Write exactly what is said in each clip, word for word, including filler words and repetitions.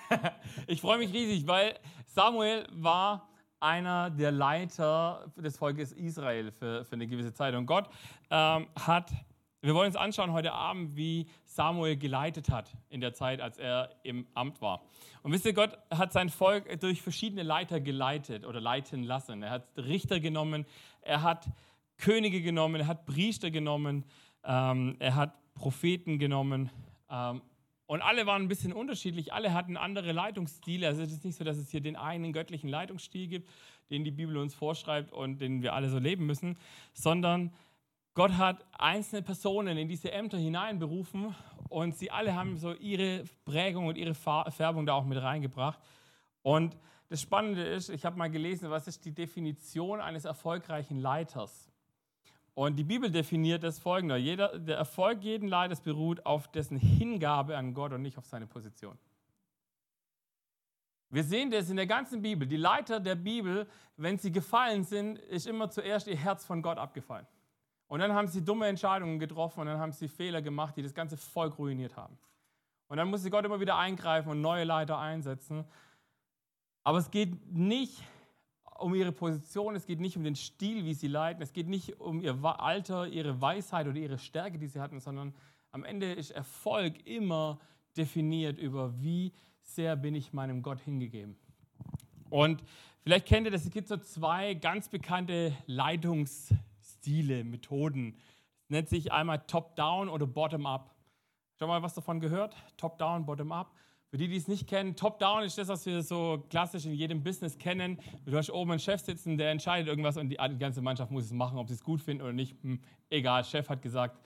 Ich freue mich riesig, weil Samuel war einer der Leiter des Volkes Israel für, für eine gewisse Zeit. Und Gott ähm, hat, wir wollen uns anschauen heute Abend, wie Samuel geleitet hat in der Zeit, als er im Amt war. Und wisst ihr, Gott hat sein Volk durch verschiedene Leiter geleitet oder leiten lassen. Er hat Richter genommen, er hat Könige genommen, er hat Priester genommen, ähm, er hat Propheten genommen. Ähm, Und alle waren ein bisschen unterschiedlich, alle hatten andere Leitungsstile. Also es ist nicht so, dass es hier den einen göttlichen Leitungsstil gibt, den die Bibel uns vorschreibt und den wir alle so leben müssen, sondern Gott hat einzelne Personen in diese Ämter hineinberufen und sie alle haben so ihre Prägung und ihre Färbung da auch mit reingebracht. Und das Spannende ist, ich habe mal gelesen, was ist die Definition eines erfolgreichen Leiters? Und die Bibel definiert das folgende: Jeder, der Erfolg jeden Leiters beruht auf dessen Hingabe an Gott und nicht auf seine Position. Wir sehen das in der ganzen Bibel. Die Leiter der Bibel, wenn sie gefallen sind, ist immer zuerst ihr Herz von Gott abgefallen. Und dann haben sie dumme Entscheidungen getroffen und dann haben sie Fehler gemacht, die das ganze Volk ruiniert haben. Und dann musste Gott immer wieder eingreifen und neue Leiter einsetzen. Aber es geht nicht um ihre Position, es geht nicht um den Stil, wie sie leiten, es geht nicht um ihr Alter, ihre Weisheit oder ihre Stärke, die sie hatten, sondern am Ende ist Erfolg immer definiert über, wie sehr bin ich meinem Gott hingegeben. Und vielleicht kennt ihr das, es gibt so zwei ganz bekannte Leitungsstile, Methoden. Das nennt sich einmal Top-Down oder Bottom-Up. Schon mal was davon gehört? Top-Down, Bottom-Up. Für die, die es nicht kennen, Top-Down ist das, was wir so klassisch in jedem Business kennen. Du hast oben einen Chef sitzen, der entscheidet irgendwas und die ganze Mannschaft muss es machen, ob sie es gut finden oder nicht. Hm, egal, Chef hat gesagt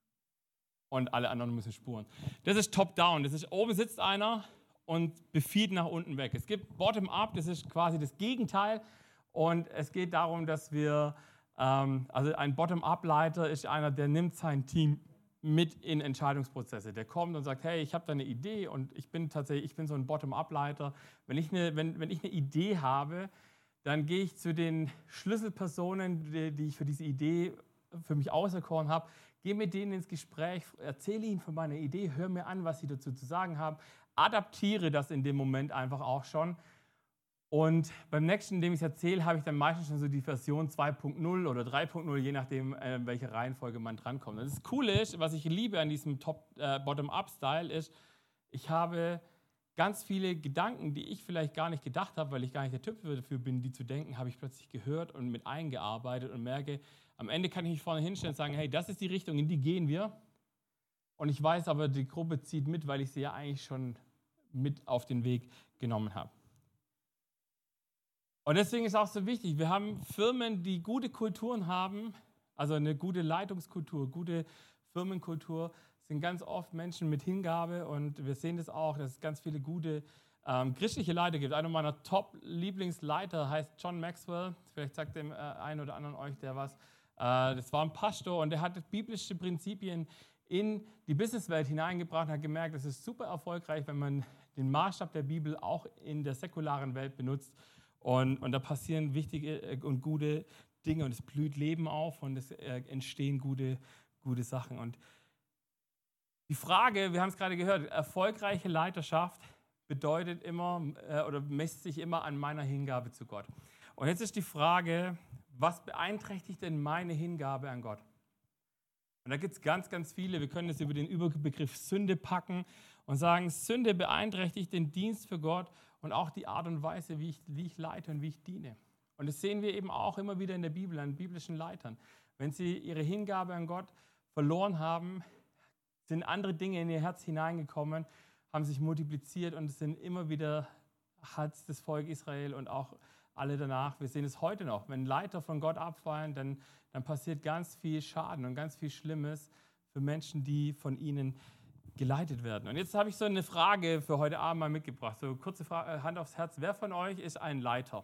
und alle anderen müssen spuren. Das ist Top-Down. Das ist, oben sitzt einer und befiehlt nach unten weg. Es gibt Bottom-Up, das ist quasi das Gegenteil. Und es geht darum, dass wir, ähm, also ein Bottom-Up-Leiter ist einer, der nimmt sein Team mit in Entscheidungsprozesse. Der kommt und sagt, hey, ich habe da eine Idee und ich bin tatsächlich, ich bin so ein Bottom-up-Leiter. Wenn ich eine, wenn, wenn ich eine Idee habe, dann gehe ich zu den Schlüsselpersonen, die, die ich für diese Idee für mich auserkoren habe, gehe mit denen ins Gespräch, erzähle ihnen von meiner Idee, höre mir an, was sie dazu zu sagen haben, adaptiere das in dem Moment einfach auch schon. Und beim nächsten, in dem ich es erzähle, habe ich dann meistens schon so die Version zwei Punkt null oder drei Punkt null, je nachdem, äh, welche Reihenfolge man drankommt. Und das Coole ist, was ich liebe an diesem äh, Bottom-up-Style ist, ich habe ganz viele Gedanken, die ich vielleicht gar nicht gedacht habe, weil ich gar nicht der Typ dafür bin, die zu denken, habe ich plötzlich gehört und mit eingearbeitet und merke, am Ende kann ich mich vorne hinstellen und sagen, hey, das ist die Richtung, in die gehen wir. Und ich weiß aber, die Gruppe zieht mit, weil ich sie ja eigentlich schon mit auf den Weg genommen habe. Und deswegen ist auch so wichtig, wir haben Firmen, die gute Kulturen haben, also eine gute Leitungskultur, gute Firmenkultur, sind ganz oft Menschen mit Hingabe und wir sehen das auch, dass es ganz viele gute ähm, christliche Leiter gibt. Einer meiner Top-Lieblingsleiter heißt John Maxwell, vielleicht sagt dem äh, einen oder anderen euch der was. Äh, das war ein Pastor und der hat biblische Prinzipien in die Businesswelt hineingebracht und hat gemerkt, es ist super erfolgreich, wenn man den Maßstab der Bibel auch in der säkularen Welt benutzt. Und, und da passieren wichtige und gute Dinge und es blüht Leben auf und es äh, entstehen gute, gute Sachen. Und die Frage, wir haben es gerade gehört, erfolgreiche Leiterschaft bedeutet immer äh, oder misst sich immer an meiner Hingabe zu Gott. Und jetzt ist die Frage, was beeinträchtigt denn meine Hingabe an Gott? Und da gibt es ganz, ganz viele. Wir können das über den Überbegriff Sünde packen und sagen, Sünde beeinträchtigt den Dienst für Gott und auch die Art und Weise, wie ich, wie ich leite und wie ich diene. Und das sehen wir eben auch immer wieder in der Bibel, an biblischen Leitern. Wenn sie ihre Hingabe an Gott verloren haben, sind andere Dinge in ihr Herz hineingekommen, haben sich multipliziert und es sind immer wieder, hat das Volk Israel und auch alle danach, wir sehen es heute noch, wenn Leiter von Gott abfallen, dann, dann passiert ganz viel Schaden und ganz viel Schlimmes für Menschen, die von ihnen geleitet werden. Und jetzt habe ich so eine Frage für heute Abend mal mitgebracht. So kurze Frage, Hand aufs Herz. Wer von euch ist ein Leiter?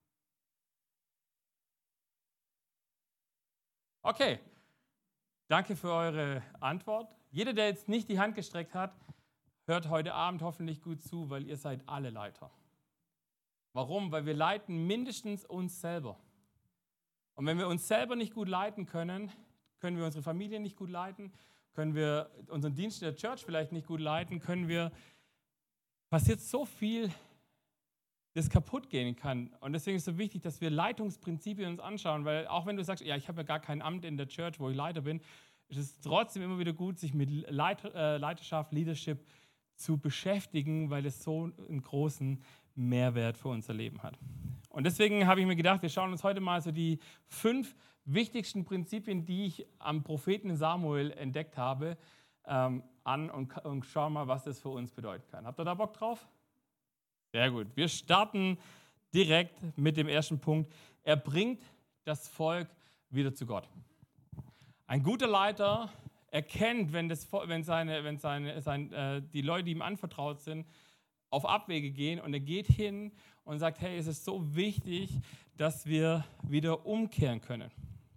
Okay, danke für eure Antwort. Jeder, der jetzt nicht die Hand gestreckt hat, hört heute Abend hoffentlich gut zu, weil ihr seid alle Leiter. Warum? Weil wir leiten mindestens uns selber. Und wenn wir uns selber nicht gut leiten können, können wir unsere Familie nicht gut leiten, können wir unseren Dienst in der Church vielleicht nicht gut leiten, können wir passiert so viel, das kaputt gehen kann. Und deswegen ist es so wichtig, dass wir Leitungsprinzipien uns anschauen, weil auch wenn du sagst, ja, ich habe ja gar kein Amt in der Church, wo ich Leiter bin, ist es trotzdem immer wieder gut, sich mit Leit äh, Leiterschaft, Leadership zu beschäftigen, weil es so einen großen Mehrwert für unser Leben hat. Und deswegen habe ich mir gedacht, wir schauen uns heute mal so die fünf wichtigsten Prinzipien, die ich am Propheten Samuel entdeckt habe, ähm, an und, und schauen mal, was das für uns bedeuten kann. Habt ihr da Bock drauf? Sehr gut. Wir starten direkt mit dem ersten Punkt. Er bringt das Volk wieder zu Gott. Ein guter Leiter erkennt, wenn, das, wenn, seine, wenn seine, sein, äh, die Leute, die ihm anvertraut sind, auf Abwege gehen und er geht hin und sagt, hey, es ist so wichtig, dass wir wieder umkehren können.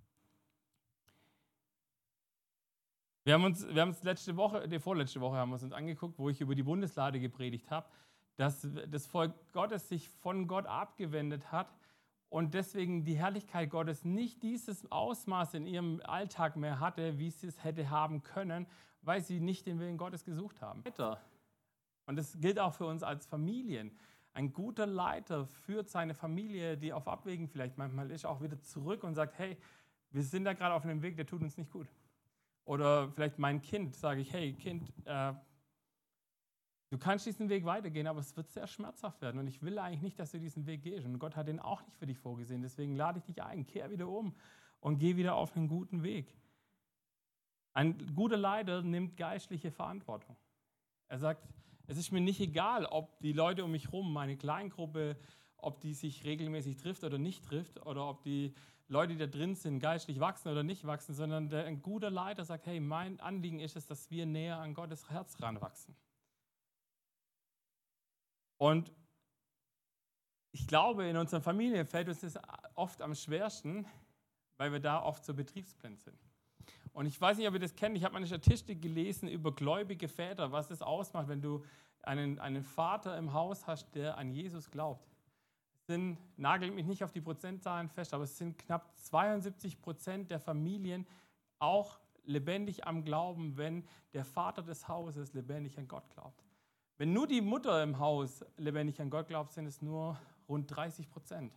Wir haben uns, wir haben uns letzte Woche, die vorletzte Woche haben wir uns angeguckt, wo ich über die Bundeslade gepredigt habe, dass das Volk Gottes sich von Gott abgewendet hat und deswegen die Herrlichkeit Gottes nicht dieses Ausmaß in ihrem Alltag mehr hatte, wie sie es hätte haben können, weil sie nicht den Willen Gottes gesucht haben. Und das gilt auch für uns als Familien. Ein guter Leiter führt seine Familie, die auf Abwägen vielleicht manchmal ist, auch wieder zurück und sagt, hey, wir sind da gerade auf einem Weg, der tut uns nicht gut. Oder vielleicht mein Kind, sage ich, hey Kind, äh, du kannst diesen Weg weitergehen, aber es wird sehr schmerzhaft werden und ich will eigentlich nicht, dass du diesen Weg gehst. Und Gott hat den auch nicht für dich vorgesehen, deswegen lade ich dich ein, kehr wieder um und geh wieder auf einen guten Weg. Ein guter Leiter nimmt geistliche Verantwortung. Er sagt, es ist mir nicht egal, ob die Leute um mich herum, meine Kleingruppe, ob die sich regelmäßig trifft oder nicht trifft oder ob die Leute, die da drin sind, geistlich wachsen oder nicht wachsen, sondern der, ein guter Leiter sagt, hey, mein Anliegen ist es, dass wir näher an Gottes Herz ranwachsen. Und ich glaube, in unserer Familie fällt uns das oft am schwersten, weil wir da oft so betriebsblind sind. Und ich weiß nicht, ob ihr das kennt, ich habe mal eine Statistik gelesen über gläubige Väter, was das ausmacht, wenn du einen, einen Vater im Haus hast, der an Jesus glaubt. Es sind, nagelt mich nicht auf die Prozentzahlen fest, aber es sind knapp zweiundsiebzig Prozent der Familien auch lebendig am Glauben, wenn der Vater des Hauses lebendig an Gott glaubt. Wenn nur die Mutter im Haus lebendig an Gott glaubt, sind es nur rund dreißig Prozent.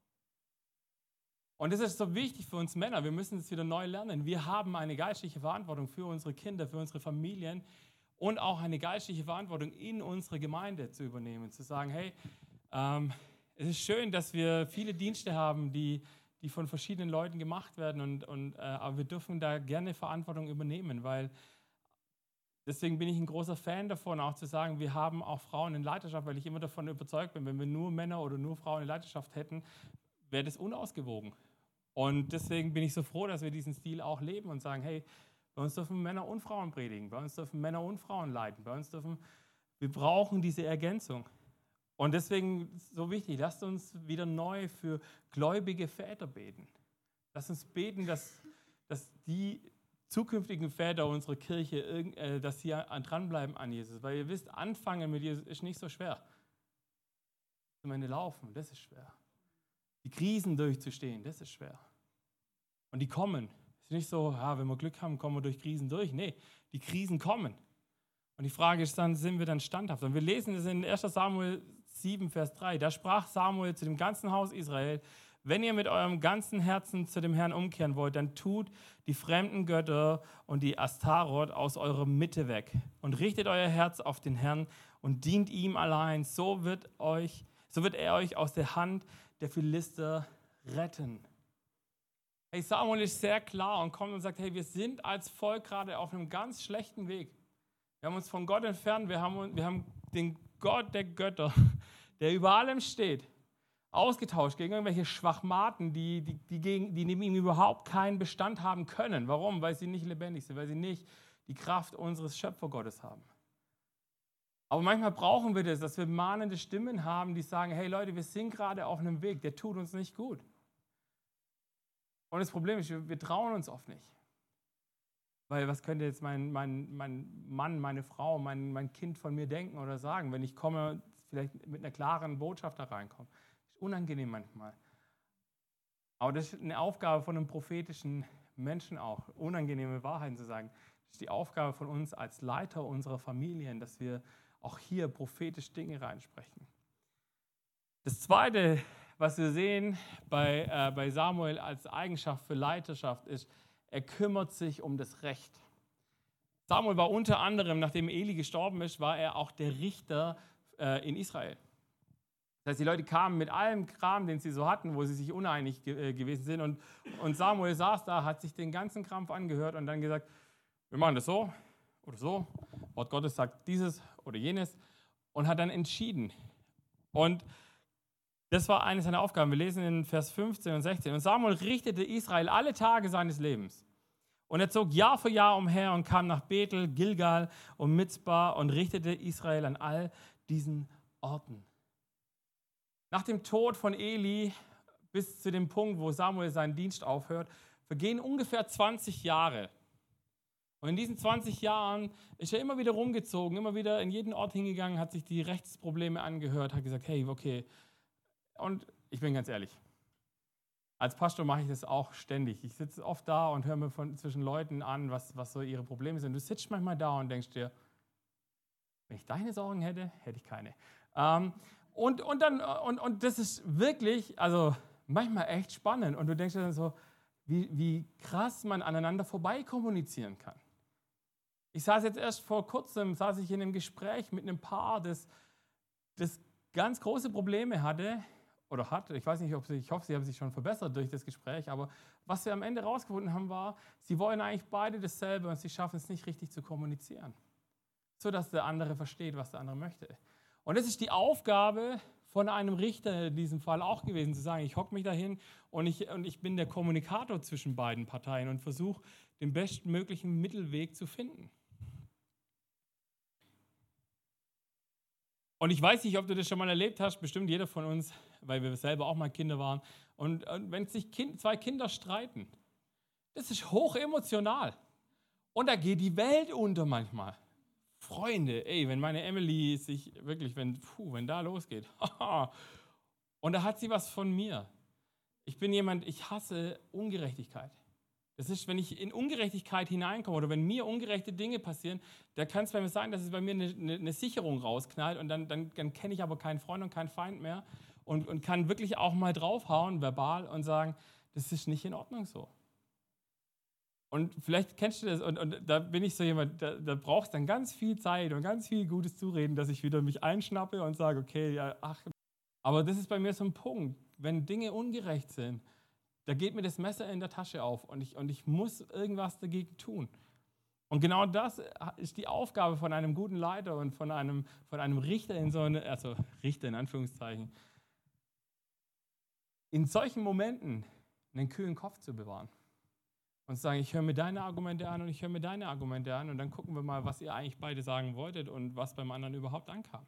Und das ist so wichtig für uns Männer. Wir müssen es wieder neu lernen. Wir haben eine geistliche Verantwortung für unsere Kinder, für unsere Familien und auch eine geistliche Verantwortung in unsere Gemeinde zu übernehmen. Zu sagen, hey, ähm, es ist schön, dass wir viele Dienste haben, die, die von verschiedenen Leuten gemacht werden. Und, und, äh, aber wir dürfen da gerne Verantwortung übernehmen, weil deswegen bin ich ein großer Fan davon, auch zu sagen, wir haben auch Frauen in Leiterschaft, weil ich immer davon überzeugt bin, wenn wir nur Männer oder nur Frauen in Leiterschaft hätten, wäre das unausgewogen. Und deswegen bin ich so froh, dass wir diesen Stil auch leben und sagen, hey, bei uns dürfen Männer und Frauen predigen, bei uns dürfen Männer und Frauen leiten, bei uns dürfen, wir brauchen diese Ergänzung. Und deswegen ist es so wichtig, lasst uns wieder neu für gläubige Väter beten. Lasst uns beten, dass, dass die zukünftigen Väter unserer Kirche, dass sie dranbleiben an Jesus. Weil ihr wisst, anfangen mit Jesus ist nicht so schwer. Am Ende laufen, das ist schwer. Die Krisen durchzustehen, das ist schwer. Und die kommen. Es ist nicht so, ja, wenn wir Glück haben, kommen wir durch Krisen durch. Nee, die Krisen kommen. Und die Frage ist dann, sind wir dann standhaft? Und wir lesen das in erster Samuel sieben, Vers drei. Da sprach Samuel zu dem ganzen Haus Israel, wenn ihr mit eurem ganzen Herzen zu dem Herrn umkehren wollt, dann tut die fremden Götter und die Astaroth aus eurer Mitte weg und richtet euer Herz auf den Herrn und dient ihm allein. So wird, euch, so wird er euch aus der Hand der Philister retten. Hey, Samuel ist sehr klar und kommt und sagt, hey, wir sind als Volk gerade auf einem ganz schlechten Weg. Wir haben uns von Gott entfernt, wir haben, wir haben den Gott der Götter, der über allem steht, ausgetauscht gegen irgendwelche Schwachmaten, die, die, die, gegen, die neben ihm überhaupt keinen Bestand haben können. Warum? Weil sie nicht lebendig sind, weil sie nicht die Kraft unseres Schöpfergottes haben. Aber manchmal brauchen wir das, dass wir mahnende Stimmen haben, die sagen, hey Leute, wir sind gerade auf einem Weg, der tut uns nicht gut. Und das Problem ist, wir trauen uns oft nicht. Weil was könnte jetzt mein, mein, mein Mann, meine Frau, mein, mein Kind von mir denken oder sagen, wenn ich komme, vielleicht mit einer klaren Botschaft da reinkomme. Das ist unangenehm manchmal. Aber das ist eine Aufgabe von einem prophetischen Menschen auch, unangenehme Wahrheiten zu sagen. Das ist die Aufgabe von uns als Leiter unserer Familien, dass wir auch hier prophetisch Dinge reinsprechen. Das Zweite, was wir sehen bei, äh, bei Samuel als Eigenschaft für Leiterschaft ist, er kümmert sich um das Recht. Samuel war unter anderem, nachdem Eli gestorben ist, war er auch der Richter äh, in Israel. Das heißt, die Leute kamen mit allem Kram, den sie so hatten, wo sie sich uneinig ge- äh, gewesen sind. Und, und Samuel saß da, hat sich den ganzen Krampf angehört und dann gesagt, wir machen das so oder so. Wort Gottes sagt dieses oder jenes und hat dann entschieden. Und das war eine seiner Aufgaben. Wir lesen in Vers fünfzehn und sechzehn. Und Samuel richtete Israel alle Tage seines Lebens. Und er zog Jahr für Jahr umher und kam nach Bethel, Gilgal und Mizpah und richtete Israel an all diesen Orten. Nach dem Tod von Eli bis zu dem Punkt, wo Samuel seinen Dienst aufhört, vergehen ungefähr zwanzig Jahre. Und in diesen zwanzig Jahren ist er immer wieder rumgezogen, immer wieder in jeden Ort hingegangen, hat sich die Rechtsprobleme angehört, hat gesagt, hey, okay. Und ich bin ganz ehrlich, als Pastor mache ich das auch ständig. Ich sitze oft da und höre mir von zwischen Leuten an, was, was so ihre Probleme sind. Du sitzt manchmal da und denkst dir, wenn ich deine Sorgen hätte, hätte ich keine. Ähm, und, und, dann, und, und das ist wirklich, also manchmal echt spannend. Und du denkst dir dann so, wie, wie krass man aneinander vorbei kommunizieren kann. Ich saß jetzt erst vor kurzem, saß ich in einem Gespräch mit einem Paar, das, das ganz große Probleme hatte, oder hat, ich weiß nicht, ob sie, ich hoffe, sie haben sich schon verbessert durch das Gespräch, aber was wir am Ende rausgefunden haben, war, sie wollen eigentlich beide dasselbe und sie schaffen es nicht richtig zu kommunizieren, sodass der andere versteht, was der andere möchte. Und das ist die Aufgabe von einem Richter in diesem Fall auch gewesen, zu sagen, ich hocke mich dahin und ich, und ich bin der Kommunikator zwischen beiden Parteien und versuche, den bestmöglichen Mittelweg zu finden. Und ich weiß nicht, ob du das schon mal erlebt hast, bestimmt jeder von uns, weil wir selber auch mal Kinder waren. Und, und wenn sich kind, zwei Kinder streiten, das ist hoch emotional. Und da geht die Welt unter manchmal. Freunde, ey, wenn meine Emily sich wirklich, wenn, puh, wenn da losgeht, und da hat sie was von mir. Ich bin jemand, ich hasse Ungerechtigkeit. Das ist, wenn ich in Ungerechtigkeit hineinkomme oder wenn mir ungerechte Dinge passieren, da kann es bei mir sein, dass es bei mir eine, eine, eine Sicherung rausknallt und dann, dann, dann kenne ich aber keinen Freund und keinen Feind mehr und, und kann wirklich auch mal draufhauen, verbal, und sagen, das ist nicht in Ordnung so. Und vielleicht kennst du das und, und da bin ich so jemand, da, da brauchst dann ganz viel Zeit und ganz viel gutes Zureden, dass ich wieder mich einschnappe und sage, okay, ja, ach. Aber das ist bei mir so ein Punkt, wenn Dinge ungerecht sind, da geht mir das Messer in der Tasche auf und ich, und ich muss irgendwas dagegen tun. Und genau das ist die Aufgabe von einem guten Leiter und von einem, von einem Richter in so eine, also Richter in Anführungszeichen, in solchen Momenten einen kühlen Kopf zu bewahren. Und zu sagen, ich höre mir deine Argumente an und ich höre mir deine Argumente an und dann gucken wir mal, was ihr eigentlich beide sagen wolltet und was beim anderen überhaupt ankam.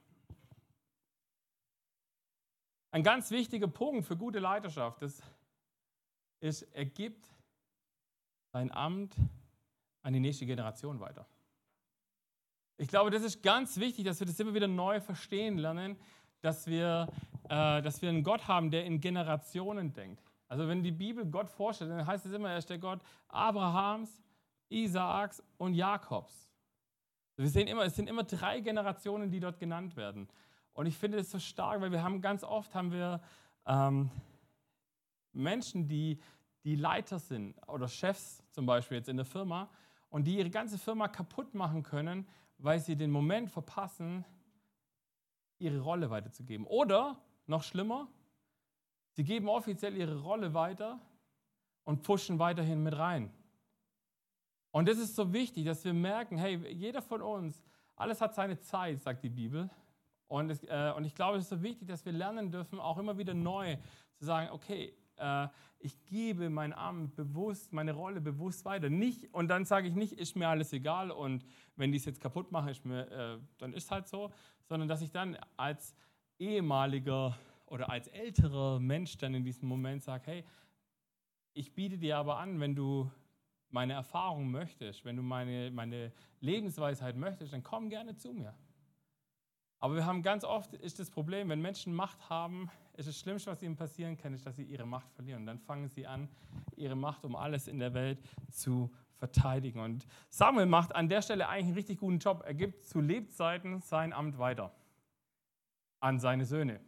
Ein ganz wichtiger Punkt für gute Leiterschaft ist, ist, er gibt sein Amt an die nächste Generation weiter. Ich glaube, das ist ganz wichtig, dass wir das immer wieder neu verstehen lernen, dass wir, äh, dass wir einen Gott haben, der in Generationen denkt. Also wenn die Bibel Gott vorstellt, dann heißt es immer, er ist der Gott Abrahams, Isaaks und Jakobs. Wir sehen immer, es sind immer drei Generationen, die dort genannt werden. Und ich finde das so stark, weil wir haben ganz oft haben wir ähm, Menschen, die, die Leiter sind oder Chefs zum Beispiel jetzt in der Firma und die ihre ganze Firma kaputt machen können, weil sie den Moment verpassen, ihre Rolle weiterzugeben. Oder, noch schlimmer, sie geben offiziell ihre Rolle weiter und pushen weiterhin mit rein. Und das ist so wichtig, dass wir merken, hey, jeder von uns, alles hat seine Zeit, sagt die Bibel. Und, es, äh, und ich glaube, es ist so wichtig, dass wir lernen dürfen, auch immer wieder neu zu sagen, okay, äh, ich gebe mein Amt bewusst, meine Rolle bewusst weiter. Nicht, und dann sage ich nicht, ist mir alles egal und wenn die es jetzt kaputt machen, ist mir, äh, dann ist es halt so, sondern dass ich dann als ehemaliger oder als älterer Mensch dann in diesem Moment sage, hey, ich biete dir aber an, wenn du meine Erfahrung möchtest, wenn du meine, meine Lebensweisheit möchtest, dann komm gerne zu mir. Aber wir haben ganz oft, ist das Problem, wenn Menschen Macht haben, ist das Schlimmste, was ihnen passieren kann, ist, dass sie ihre Macht verlieren. Und dann fangen sie an, ihre Macht um alles in der Welt zu verteidigen. Und Samuel macht an der Stelle eigentlich einen richtig guten Job. Er gibt zu Lebzeiten sein Amt weiter an seine Söhne.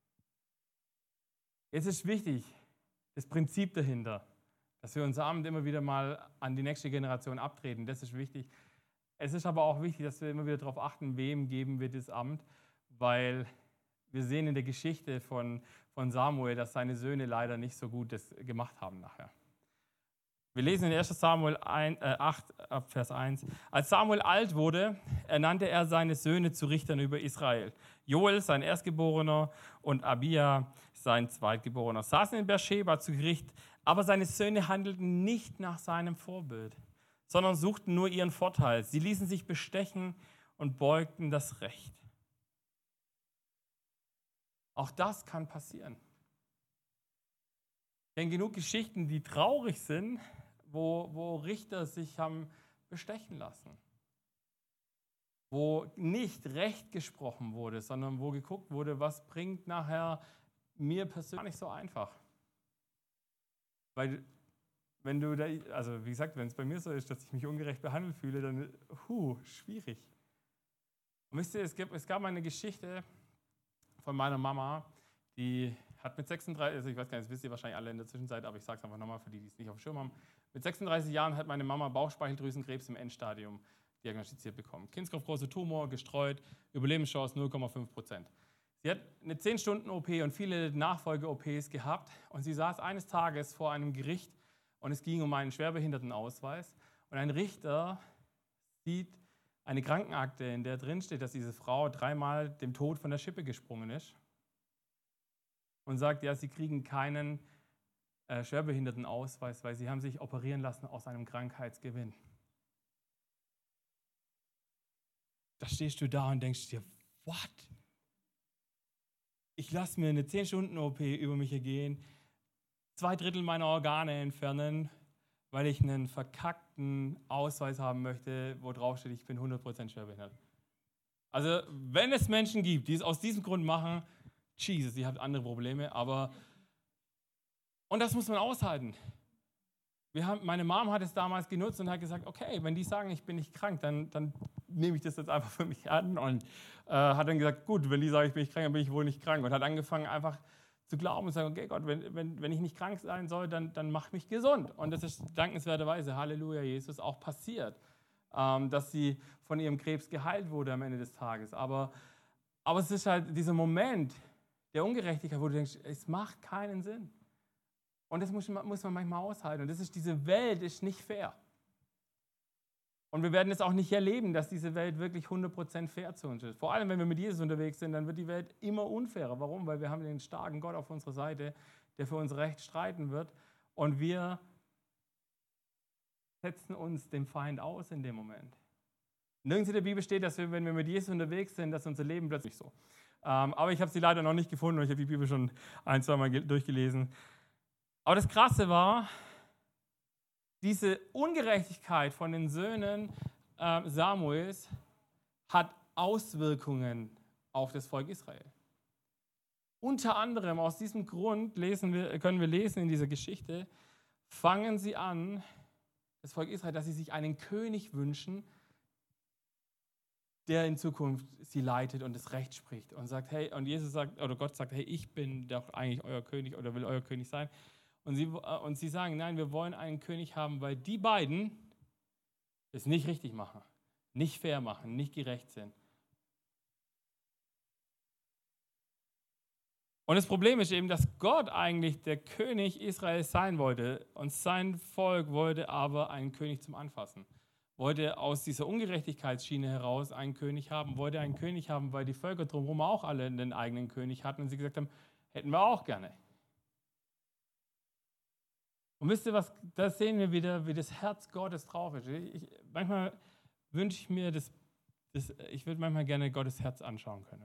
Jetzt ist wichtig, das Prinzip dahinter, dass wir unser Amt immer wieder mal an die nächste Generation abtreten. Das ist wichtig. Es ist aber auch wichtig, dass wir immer wieder darauf achten, wem geben wir das Amt, weil wir sehen in der Geschichte von, von Samuel, dass seine Söhne leider nicht so gut das gemacht haben nachher. Wir lesen in erster Samuel acht, Vers eins. Als Samuel alt wurde, ernannte er seine Söhne zu Richtern über Israel. Joel, sein Erstgeborener, und Abia, sein Zweitgeborener, saßen in Beersheba zu Gericht, aber seine Söhne handelten nicht nach seinem Vorbild, sondern suchten nur ihren Vorteil. Sie ließen sich bestechen und beugten das Recht. Auch das kann passieren. Ich kenne genug Geschichten, die traurig sind, wo, wo Richter sich haben bestechen lassen. Wo nicht Recht gesprochen wurde, sondern wo geguckt wurde, was bringt nachher mir persönlich nicht so einfach. Weil wenn du da, also wie gesagt, wenn es bei mir so ist, dass ich mich ungerecht behandelt fühle, dann, huh, schwierig. Und wisst ihr, es gab, es gab eine Geschichte von meiner Mama, die hat mit sechsunddreißig, also ich weiß gar nicht, das wisst ihr wahrscheinlich alle in der Zwischenzeit, aber ich sage es einfach nochmal für die, die es nicht auf dem Schirm haben. Mit sechsunddreißig Jahren hat meine Mama Bauchspeicheldrüsenkrebs im Endstadium diagnostiziert bekommen. Kindskopfgroße Tumor, gestreut, Überlebenschance null Komma fünf Prozent. Sie hat eine zehn Stunden O P und viele Nachfolge-O Ps gehabt und sie saß eines Tages vor einem Gericht und es ging um einen Schwerbehindertenausweis und ein Richter sieht eine Krankenakte, in der drin steht, dass diese Frau dreimal dem Tod von der Schippe gesprungen ist und sagt, ja, sie kriegen keinen äh, Schwerbehindertenausweis, weil sie haben sich operieren lassen aus einem Krankheitsgewinn. Da stehst du da und denkst dir, what? Ich lasse mir eine zehn Stunden O P über mich ergehen, zwei Drittel meiner Organe entfernen, weil ich einen verkackten Ausweis haben möchte, wo drauf steht, ich bin hundert Prozent schwerbehindert. Also wenn es Menschen gibt, die es aus diesem Grund machen, Jesus, ihr habt andere Probleme, aber und das muss man aushalten. Wir haben, meine Mom hat es damals genutzt und hat gesagt, okay, wenn die sagen, ich bin nicht krank, dann, dann nehme ich das jetzt einfach für mich an und äh, hat dann gesagt, gut, wenn die sagen, ich bin nicht krank, dann bin ich wohl nicht krank und hat angefangen einfach zu glauben und zu sagen, okay Gott, wenn, wenn, wenn ich nicht krank sein soll, dann, dann mach mich gesund. Und das ist dankenswerterweise, Halleluja, Jesus, auch passiert, ähm, dass sie von ihrem Krebs geheilt wurde am Ende des Tages. Aber, aber es ist halt dieser Moment der Ungerechtigkeit, wo du denkst, es macht keinen Sinn. Und das muss, muss man manchmal aushalten. Und das ist, diese Welt ist nicht fair. Und wir werden es auch nicht erleben, dass diese Welt wirklich hundert Prozent fair zu uns ist. Vor allem, wenn wir mit Jesus unterwegs sind, dann wird die Welt immer unfairer. Warum? Weil wir haben den starken Gott auf unserer Seite, der für unser Recht streiten wird. Und wir setzen uns dem Feind aus in dem Moment. Nirgends in der Bibel steht, dass wir, wenn wir mit Jesus unterwegs sind, dass unser Leben plötzlich so. Ähm, aber ich habe sie leider noch nicht gefunden und ich habe die Bibel schon ein, zwei Mal durchgelesen. Aber das Krasse war, diese Ungerechtigkeit von den Söhnen äh, Samuels hat Auswirkungen auf das Volk Israel. Unter anderem aus diesem Grund lesen wir, können wir lesen in dieser Geschichte, fangen sie an, das Volk Israel, dass sie sich einen König wünschen, der in Zukunft sie leitet und das Recht spricht und sagt, hey, und Jesus sagt, oder Gott sagt, hey, ich bin doch eigentlich euer König oder will euer König sein. Und sie, und sie sagen, nein, wir wollen einen König haben, weil die beiden es nicht richtig machen, nicht fair machen, nicht gerecht sind. Und das Problem ist eben, dass Gott eigentlich der König Israels sein wollte und sein Volk wollte aber einen König zum Anfassen. Wollte aus dieser Ungerechtigkeitsschiene heraus einen König haben, wollte einen König haben, weil die Völker drumherum auch alle einen eigenen König hatten und sie gesagt haben, hätten wir auch gerne. Und wisst ihr was, da sehen wir wieder, wie das Herz Gottes drauf ist. Ich, manchmal wünsche ich mir, das, das, ich würde manchmal gerne Gottes Herz anschauen können.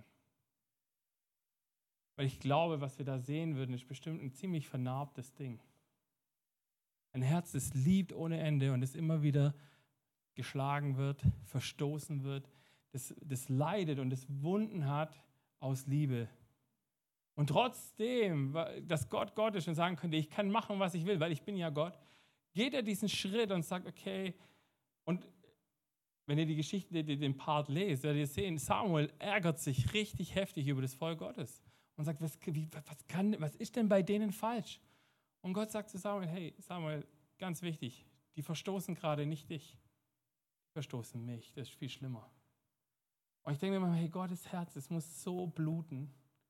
Weil ich glaube, was wir da sehen würden, ist bestimmt ein ziemlich vernarbtes Ding. Ein Herz, das liebt ohne Ende und das immer wieder geschlagen wird, verstoßen wird, das, das leidet und das Wunden hat aus Liebe. Und trotzdem, dass Gott Gott ist und sagen könnte, ich kann machen, was ich will, weil ich bin ja Gott, geht er diesen Schritt und sagt, okay, und wenn ihr die Geschichte, den Part lest, werdet ihr sehen, Samuel ärgert sich richtig heftig über das Volk Gottes und sagt, was, wie, was, kann, was ist denn bei denen falsch? Und Gott sagt zu Samuel, hey Samuel, ganz wichtig, die verstoßen gerade nicht dich, die verstoßen mich, das ist viel schlimmer. Und ich denke mir immer, hey, Gottes Herz, es muss so bluten.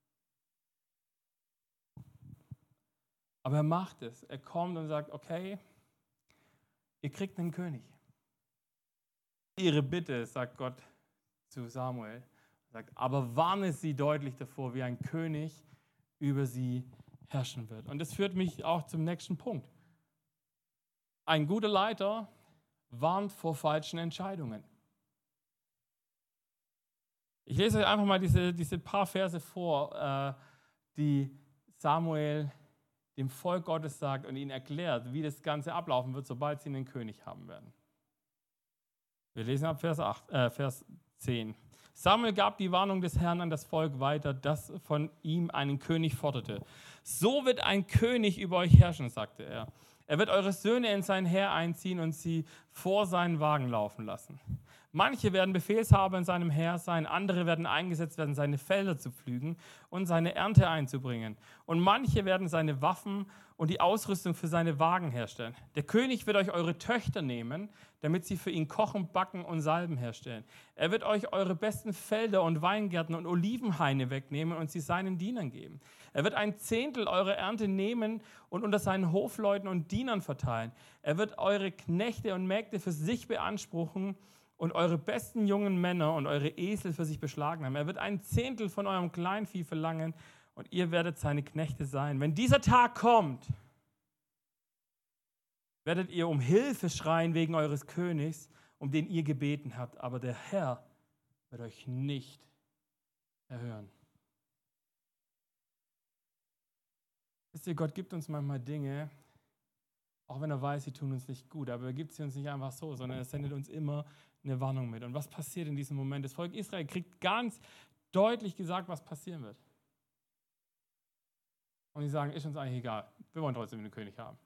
Aber er macht es, er kommt und sagt, okay, ihr kriegt einen König. Ihre Bitte, sagt Gott zu Samuel, sagt, aber warne sie deutlich davor, wie ein König über sie herrschen wird. Und das führt mich auch zum nächsten Punkt. Ein guter Leiter warnt vor falschen Entscheidungen. Ich lese euch einfach mal diese, diese paar Verse vor, äh, die Samuel dem Volk Gottes sagt und ihnen erklärt, wie das Ganze ablaufen wird, sobald sie einen König haben werden. Wir lesen ab Vers, acht, äh, Vers zehn. Samuel gab die Warnung des Herrn an das Volk weiter, das von ihm einen König forderte. So wird ein König über euch herrschen, sagte er. Er wird eure Söhne in sein Heer einziehen und sie vor seinen Wagen laufen lassen. Manche werden Befehlshaber in seinem Heer sein, andere werden eingesetzt werden, seine Felder zu pflügen und seine Ernte einzubringen. Und manche werden seine Waffen und die Ausrüstung für seine Wagen herstellen. Der König wird euch eure Töchter nehmen, damit sie für ihn kochen, backen und Salben herstellen. Er wird euch eure besten Felder und Weingärten und Olivenhaine wegnehmen und sie seinen Dienern geben. Er wird ein Zehntel eurer Ernte nehmen und unter seinen Hofleuten und Dienern verteilen. Er wird eure Knechte und Mägde für sich beanspruchen und eure besten jungen Männer und eure Esel für sich beschlagen haben. Er wird ein Zehntel von eurem Kleinvieh verlangen und ihr werdet seine Knechte sein. Wenn dieser Tag kommt, werdet ihr um Hilfe schreien wegen eures Königs, um den ihr gebeten habt, aber der Herr wird euch nicht erhören. Wisst ihr, Gott gibt uns manchmal Dinge, auch wenn er weiß, sie tun uns nicht gut, aber er gibt sie uns nicht einfach so, sondern er sendet uns immer eine Warnung mit. Und was passiert in diesem Moment? Das Volk Israel kriegt ganz deutlich gesagt, was passieren wird. Und die sagen, ist uns eigentlich egal, wir wollen trotzdem einen König haben.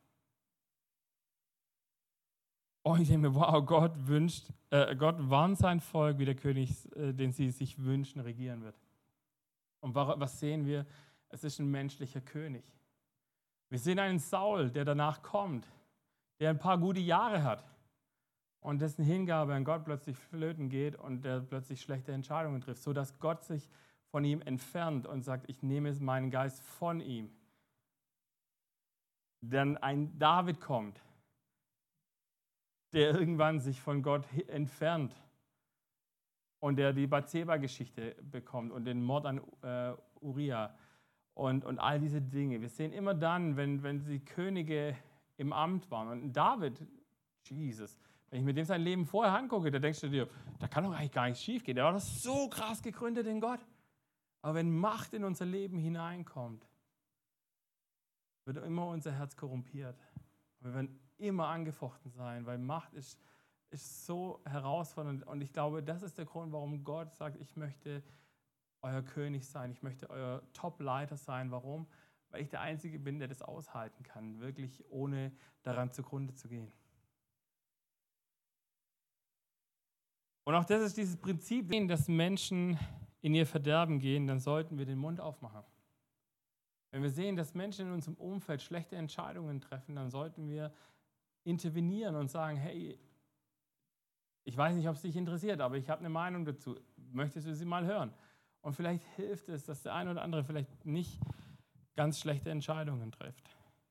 Und ich denke mir, wow, Gott wünscht, äh, Gott warnt sein Volk, wie der König, äh, den sie sich wünschen, regieren wird. Und was sehen wir? Es ist ein menschlicher König. Wir sehen einen Saul, der danach kommt, der ein paar gute Jahre hat und dessen Hingabe an Gott plötzlich flöten geht und der plötzlich schlechte Entscheidungen trifft, sodass Gott sich von ihm entfernt und sagt, ich nehme meinen Geist von ihm. Dann ein David kommt, der irgendwann sich von Gott entfernt und der die Bathseba-Geschichte bekommt und den Mord an äh, Uriah und, und all diese Dinge. Wir sehen immer dann, wenn, wenn die Könige im Amt waren. Und David, Jesus, wenn ich mir dem sein Leben vorher angucke, da denkst du dir, da kann doch eigentlich gar nichts schief gehen. Der war doch so krass gegründet in Gott. Aber wenn Macht in unser Leben hineinkommt, wird immer unser Herz korrumpiert. Wir werden immer angefochten sein, weil Macht ist, ist so herausfordernd. Und ich glaube, das ist der Grund, warum Gott sagt, ich möchte euer König sein, ich möchte euer Top-Leiter sein. Warum? Weil ich der Einzige bin, der das aushalten kann, wirklich ohne daran zugrunde zu gehen. Und auch das ist dieses Prinzip, dass Menschen in ihr Verderben gehen, dann sollten wir den Mund aufmachen. Wenn wir sehen, dass Menschen in unserem Umfeld schlechte Entscheidungen treffen, dann sollten wir intervenieren und sagen, hey, ich weiß nicht, ob es dich interessiert, aber ich habe eine Meinung dazu. Möchtest du sie mal hören? Und vielleicht hilft es, dass der eine oder andere vielleicht nicht ganz schlechte Entscheidungen trifft.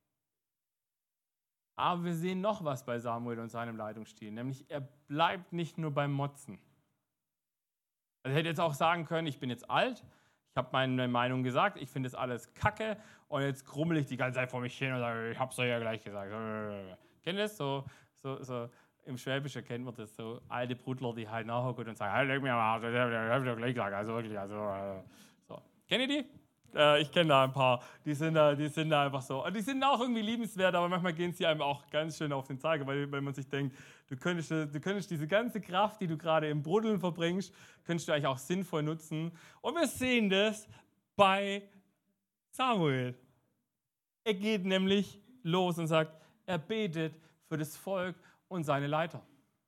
Aber wir sehen noch was bei Samuel und seinem Leitungsstil, nämlich er bleibt nicht nur beim Motzen. Also er hätte jetzt auch sagen können, ich bin jetzt alt, ich habe meine Meinung gesagt, ich finde das alles kacke und jetzt krummel ich die ganze Zeit vor mich hin und sage, ich habe es euch ja gleich gesagt. Kennt ihr das? So, so, so im Schwäbischen kennt man das, so alte Brudler, die halt nachhocken und sagen, hey, leg mir mal, ich habe es ja gleich gesagt, also wirklich, also so. Kennt ihr die? Äh, ich kenne da ein paar, die sind da, die sind da einfach so. Und die sind auch irgendwie liebenswert, aber manchmal gehen sie einem auch ganz schön auf den Zeiger, weil, weil man sich denkt, du könntest, du könntest diese ganze Kraft, die du gerade im Bruddeln verbringst, könntest du eigentlich auch sinnvoll nutzen. Und wir sehen das bei Samuel. Er geht nämlich los und sagt, er betet für das Volk und seine Leiter.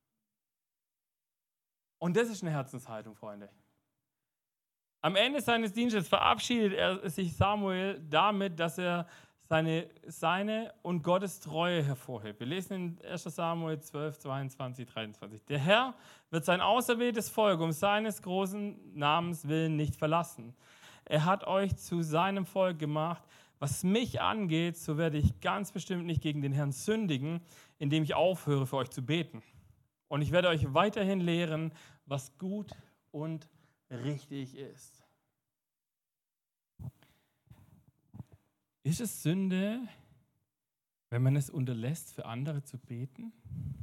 Und das ist eine Herzenshaltung, Freunde. Am Ende seines Dienstes verabschiedet er sich Samuel damit, dass er seine, seine und Gottes Treue hervorhebt. Wir lesen in erster Samuel zwölf, zweiundzwanzig, dreiundzwanzig. Der Herr wird sein auserwähltes Volk um seines großen Namens willen nicht verlassen. Er hat euch zu seinem Volk gemacht. Was mich angeht, so werde ich ganz bestimmt nicht gegen den Herrn sündigen, indem ich aufhöre, für euch zu beten. Und ich werde euch weiterhin lehren, was gut und richtig ist. Ist es Sünde, wenn man es unterlässt, für andere zu beten?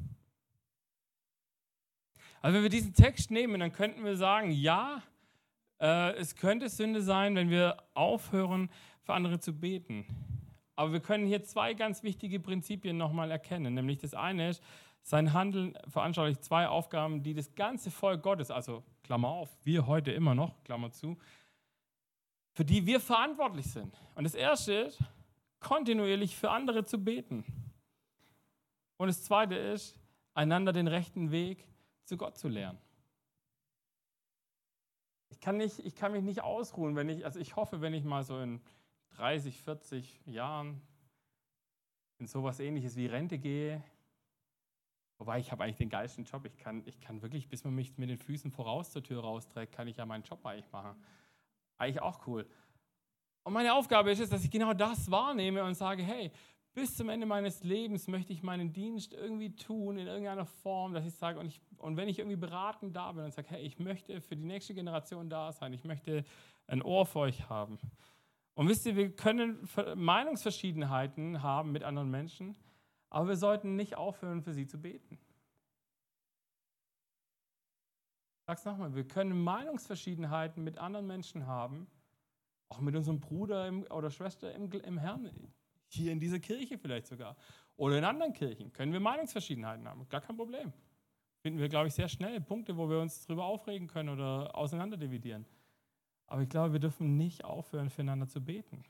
Also wenn wir diesen Text nehmen, dann könnten wir sagen, ja, äh, es könnte Sünde sein, wenn wir aufhören, für andere zu beten. Aber wir können hier zwei ganz wichtige Prinzipien nochmal erkennen. Nämlich das eine ist, sein Handeln veranschaulicht zwei Aufgaben, die das ganze Volk Gottes, also Klammer auf, wir heute immer noch, Klammer zu, für die wir verantwortlich sind. Und das erste ist, kontinuierlich für andere zu beten. Und das zweite ist, einander den rechten Weg zu Gott zu lehren. Ich kann, nicht, ich kann mich nicht ausruhen, wenn ich, also ich hoffe, wenn ich mal so in dreißig, vierzig Jahren in sowas Ähnliches wie Rente gehe, wobei ich habe eigentlich den geilsten Job, ich kann, ich kann wirklich, bis man mich mit den Füßen voraus zur Tür rausträgt, kann ich ja meinen Job eigentlich machen. Eigentlich auch cool. Und meine Aufgabe ist es, dass ich genau das wahrnehme und sage, hey, bis zum Ende meines Lebens möchte ich meinen Dienst irgendwie tun, in irgendeiner Form, dass ich sage, und, ich, und wenn ich irgendwie beratend da bin und sage, hey, ich möchte für die nächste Generation da sein, ich möchte ein Ohr für euch haben. Und wisst ihr, wir können Meinungsverschiedenheiten haben mit anderen Menschen, aber wir sollten nicht aufhören, für sie zu beten. Ich sage es nochmal, wir können Meinungsverschiedenheiten mit anderen Menschen haben, auch mit unserem Bruder im, oder Schwester im, im Herrn, hier in dieser Kirche vielleicht sogar, oder in anderen Kirchen, können wir Meinungsverschiedenheiten haben, gar kein Problem. Finden wir, glaube ich, sehr schnell Punkte, wo wir uns darüber aufregen können oder auseinanderdividieren. Aber ich glaube, wir dürfen nicht aufhören, füreinander zu beten.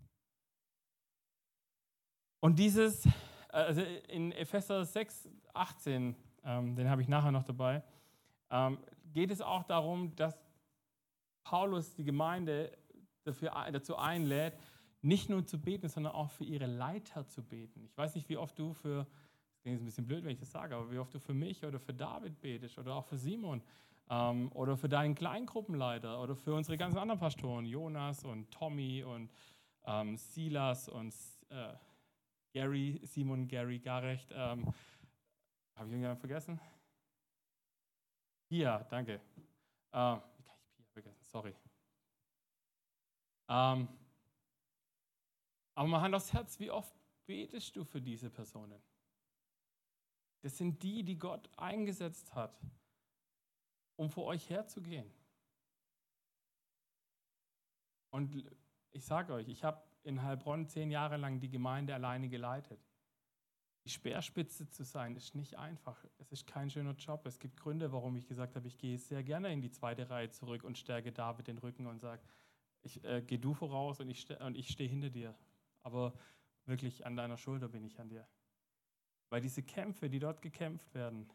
Und dieses, also in Epheser sechs, achtzehn, ähm, den habe ich nachher noch dabei, ähm, geht es auch darum, dass Paulus die Gemeinde dafür, dazu einlädt, nicht nur zu beten, sondern auch für ihre Leiter zu beten. Ich weiß nicht, wie oft du für, das klingt ein bisschen blöd, wenn ich das sage, aber wie oft du für mich oder für David betest oder auch für Simon ähm, oder für deinen Kleingruppenleiter oder für unsere ganzen anderen Pastoren, Jonas und Tommy und ähm, Silas und äh, Gary, Simon, Gary, Garecht. Ähm, Habe ich irgendjemanden vergessen? Pia, danke. Ähm, wie kann ich Pia vergessen? Sorry. Ähm, aber mal Hand aufs Herz, wie oft betest du für diese Personen? Das sind die, die Gott eingesetzt hat, um vor euch herzugehen. Und ich sage euch, ich habe in Heilbronn zehn Jahre lang die Gemeinde alleine geleitet. Die Speerspitze zu sein, ist nicht einfach. Es ist kein schöner Job. Es gibt Gründe, warum ich gesagt habe, ich gehe sehr gerne in die zweite Reihe zurück und stärke David den Rücken und sage, ich, äh, geh du voraus und ich, und ich stehe hinter dir. Aber wirklich an deiner Schulter bin ich an dir. Weil diese Kämpfe, die dort gekämpft werden,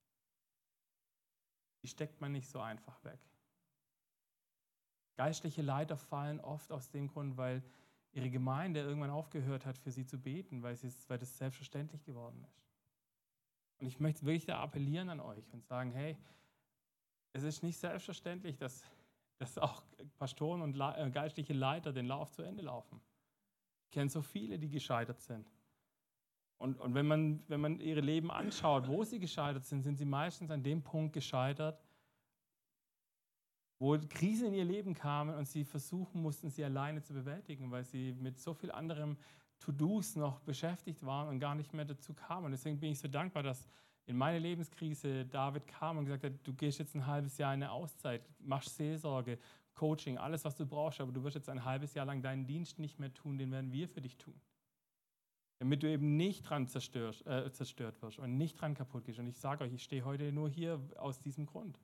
die steckt man nicht so einfach weg. Geistliche Leiter fallen oft aus dem Grund, weil ihre Gemeinde irgendwann aufgehört hat, für sie zu beten, weil, sie, weil das selbstverständlich geworden ist. Und ich möchte wirklich da appellieren an euch und sagen, hey, es ist nicht selbstverständlich, dass, dass auch Pastoren und Le- geistliche Leiter den Lauf zu Ende laufen. Ich kenne so viele, die gescheitert sind. Und, und wenn man, wenn man ihre Leben anschaut, wo sie gescheitert sind, sind sie meistens an dem Punkt gescheitert, wo Krisen in ihr Leben kamen und sie versuchen mussten, sie alleine zu bewältigen, weil sie mit so viel anderem To-Dos noch beschäftigt waren und gar nicht mehr dazu kamen. Und deswegen bin ich so dankbar, dass in meine Lebenskrise David kam und gesagt hat, du gehst jetzt ein halbes Jahr in eine Auszeit, machst Seelsorge, Coaching, alles, was du brauchst, aber du wirst jetzt ein halbes Jahr lang deinen Dienst nicht mehr tun, den werden wir für dich tun. Damit du eben nicht dran zerstört, äh, zerstört wirst und nicht dran kaputt gehst. Und ich sage euch, ich stehe heute nur hier aus diesem Grund.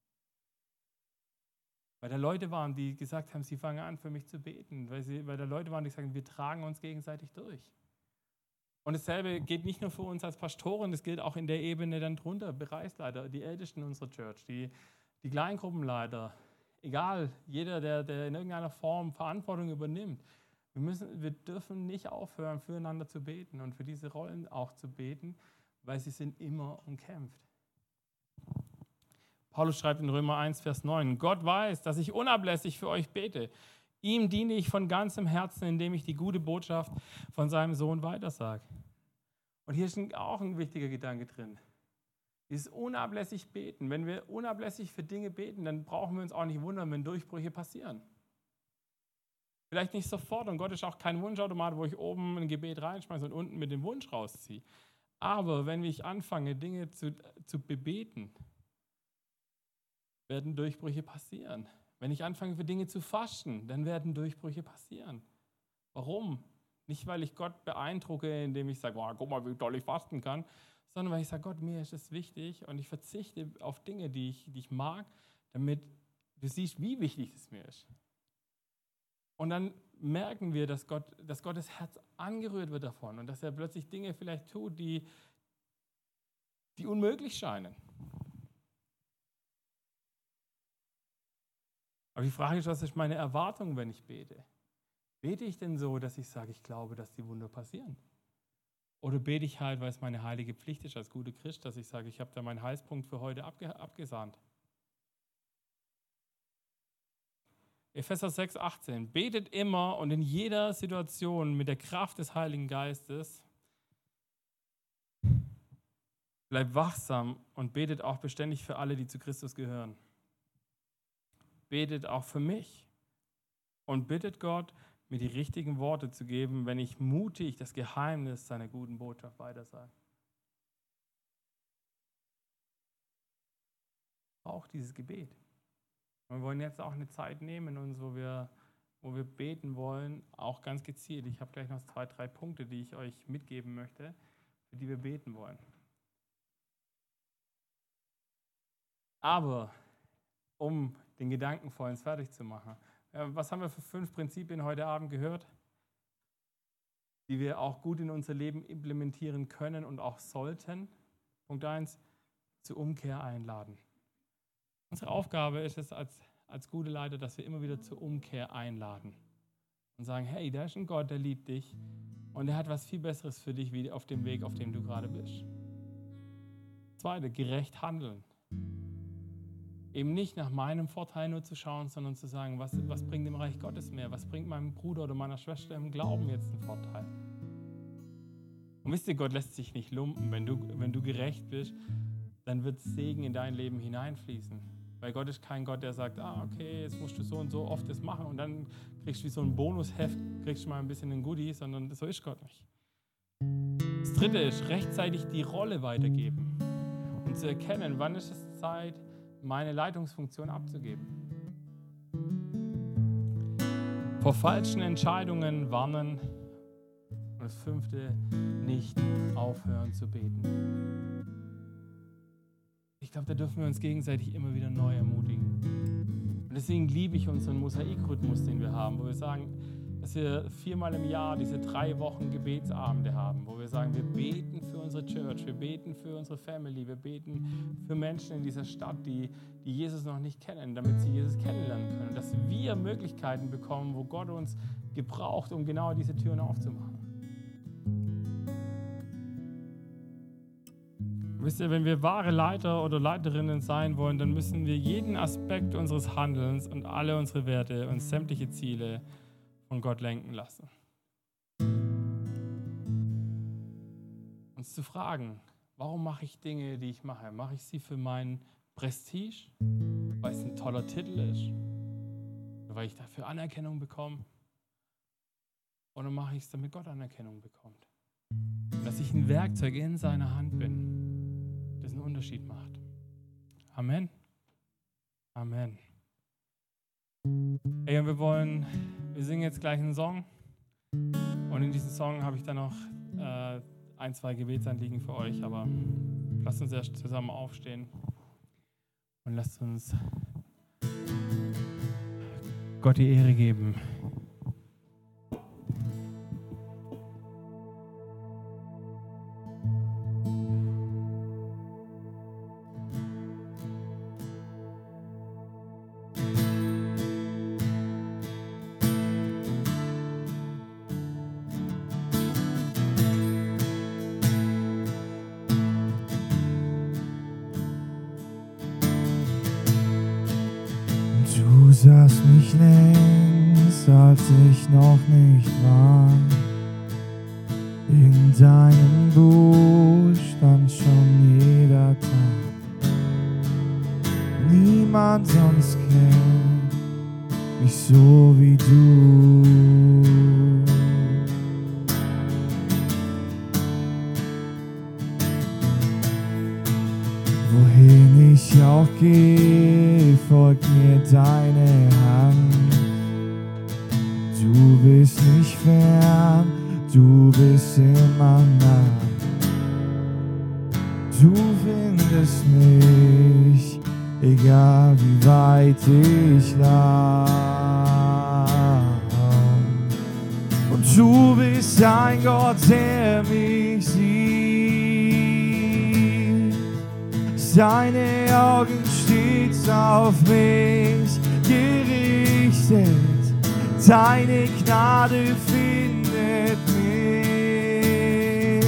Weil da Leute waren, die gesagt haben, sie fangen an, für mich zu beten. Weil, sie, weil da Leute waren, die sagen, wir tragen uns gegenseitig durch. Und dasselbe geht nicht nur für uns als Pastoren, das gilt auch in der Ebene dann drunter, Bereichsleiter, die Ältesten unserer Church, die, die Kleingruppenleiter, egal, jeder, der, der in irgendeiner Form Verantwortung übernimmt. Wir, müssen, wir dürfen nicht aufhören, füreinander zu beten und für diese Rollen auch zu beten, weil sie sind immer umkämpft. Paulus schreibt in Römer eins, Vers neun, Gott weiß, dass ich unablässig für euch bete. Ihm diene ich von ganzem Herzen, indem ich die gute Botschaft von seinem Sohn weitersage. Und hier ist auch ein wichtiger Gedanke drin. Dieses unablässig beten. Wenn wir unablässig für Dinge beten, dann brauchen wir uns auch nicht wundern, wenn Durchbrüche passieren. Vielleicht nicht sofort, und Gott ist auch kein Wunschautomat, wo ich oben ein Gebet reinschmeiße und unten mit dem Wunsch rausziehe. Aber wenn ich anfange, Dinge zu, zu bebeten, werden Durchbrüche passieren. Wenn ich anfange, für Dinge zu fasten, dann werden Durchbrüche passieren. Warum? Nicht, weil ich Gott beeindrucke, indem ich sage, oh, guck mal, wie toll ich fasten kann, sondern weil ich sage, Gott, mir ist es wichtig und ich verzichte auf Dinge, die ich, die ich mag, damit du siehst, wie wichtig es mir ist. Und dann merken wir, dass, Gott, dass Gottes Herz angerührt wird davon und dass er plötzlich Dinge vielleicht tut, die, die unmöglich scheinen. Aber die Frage ist, was ist meine Erwartung, wenn ich bete? Bete ich denn so, dass ich sage, ich glaube, dass die Wunder passieren? Oder bete ich halt, weil es meine heilige Pflicht ist als guter Christ, dass ich sage, ich habe da meinen Heilspunkt für heute abge- abgesahnt? Epheser sechs, achtzehn. Betet immer und in jeder Situation mit der Kraft des Heiligen Geistes. Bleibt wachsam und betet auch beständig für alle, die zu Christus gehören. Betet auch für mich und bittet Gott, mir die richtigen Worte zu geben, wenn ich mutig das Geheimnis seiner guten Botschaft weitersage. Auch dieses Gebet. Wir wollen jetzt auch eine Zeit nehmen, uns, wo wir, wo wir beten wollen, auch ganz gezielt. Ich habe gleich noch zwei, drei Punkte, die ich euch mitgeben möchte, für die wir beten wollen. Aber um den Gedanken vollends fertig zu machen, was haben wir für fünf Prinzipien heute Abend gehört, die wir auch gut in unser Leben implementieren können und auch sollten? Punkt eins, zur Umkehr einladen. Unsere Aufgabe ist es als, als gute Leiter, dass wir immer wieder zur Umkehr einladen und sagen, hey, da ist ein Gott, der liebt dich und der hat was viel Besseres für dich, wie auf dem Weg, auf dem du gerade bist. Zweite, gerecht handeln. Eben nicht nach meinem Vorteil nur zu schauen, sondern zu sagen, was, was bringt dem Reich Gottes mehr? Was bringt meinem Bruder oder meiner Schwester im Glauben jetzt einen Vorteil? Und wisst ihr, Gott lässt sich nicht lumpen. Wenn du, wenn du gerecht bist, dann wird Segen in dein Leben hineinfließen. Weil Gott ist kein Gott, der sagt, ah, okay, jetzt musst du so und so oft das machen und dann kriegst du wie so ein Bonusheft, kriegst du mal ein bisschen ein Goodie, sondern so ist Gott nicht. Das Dritte ist, rechtzeitig die Rolle weitergeben und zu erkennen, wann ist es Zeit, meine Leitungsfunktion abzugeben. Vor falschen Entscheidungen warnen. Und das Fünfte, nicht aufhören zu beten. Ich glaube, da dürfen wir uns gegenseitig immer wieder neu ermutigen. Und deswegen liebe ich unseren Mosaikrhythmus, den wir haben, wo wir sagen, dass wir viermal im Jahr diese drei Wochen Gebetsabende haben, wo wir sagen, wir beten für unsere Church, wir beten für unsere Family, wir beten für Menschen in dieser Stadt, die, die Jesus noch nicht kennen, damit sie Jesus kennenlernen können. Dass wir Möglichkeiten bekommen, wo Gott uns gebraucht, um genau diese Türen aufzumachen. Wisst ihr, wenn wir wahre Leiter oder Leiterinnen sein wollen, dann müssen wir jeden Aspekt unseres Handelns und alle unsere Werte und sämtliche Ziele von Gott lenken lassen. Uns zu fragen, warum mache ich Dinge, die ich mache? Mache ich sie für mein Prestige, weil es ein toller Titel ist, weil ich dafür Anerkennung bekomme? Oder mache ich es, damit Gott Anerkennung bekommt? Dass ich ein Werkzeug in seiner Hand bin, das einen Unterschied macht. Amen. Amen. Hey, und wir wollen, wir singen jetzt gleich einen Song. Und in diesem Song habe ich dann noch äh, ein, zwei Gebetsanliegen für euch. Aber lasst uns erst zusammen aufstehen. Und lasst uns Gott die Ehre geben. Du sahst mich längst, als ich noch nicht war. In deinem Buch stand schon jeder Tag. Niemand sonst kennt mich so wie du. Wohin ich auch gehe, folgt mir deine Hand. Du bist nicht fern, du bist immer nah. Du findest mich, egal wie weit ich lag. Und du bist ein Gott, der mich sieht. Seine Augen stets auf mich gerichtet. Deine Gnade findet mich.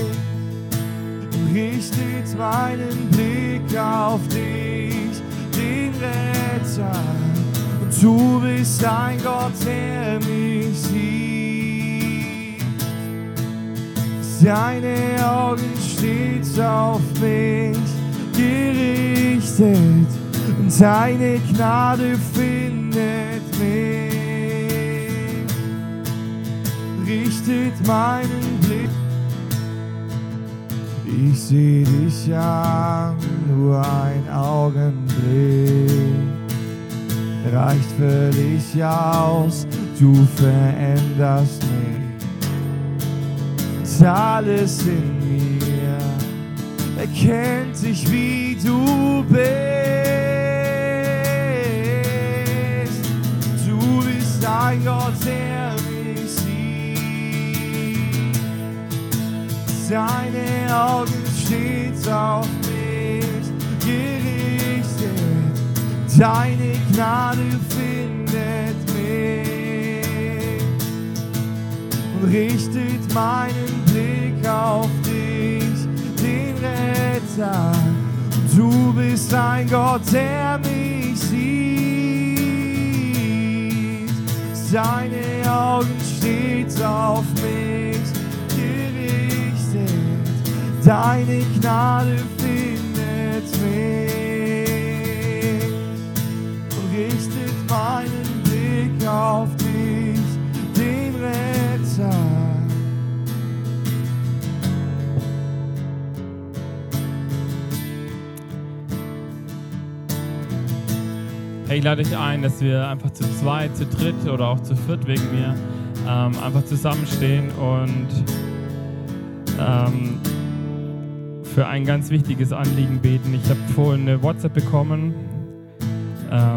Richtet meinen Blick auf dich, den Retter. Und du bist ein Gott, der mich sieht. Seine Augen stets auf mich gerichtet, und deine Gnade findet mich. Richtet meinen Blick, ich seh dich an, nur ein Augenblick reicht völlig aus, du veränderst mich. Alles in mir erkennt dich, wie du bist. Du bist ein Gott, der mich sieht. Seine Augen stets auf mich gerichtet. Deine Gnade findet mich und richtet meinen Blick auf dich, den Retter. Du bist ein Gott, der mich sieht. Seine Augen stets auf mich gerichtet. Deine Gnade findet mich und richtet meinen Blick auf dich, den Retter. Hey, ich lade dich ein, dass wir einfach zu zweit, zu dritt oder auch zu viert wegen mir ähm, einfach zusammenstehen und ähm, für ein ganz wichtiges Anliegen beten. Ich habe vorhin eine WhatsApp bekommen, ähm,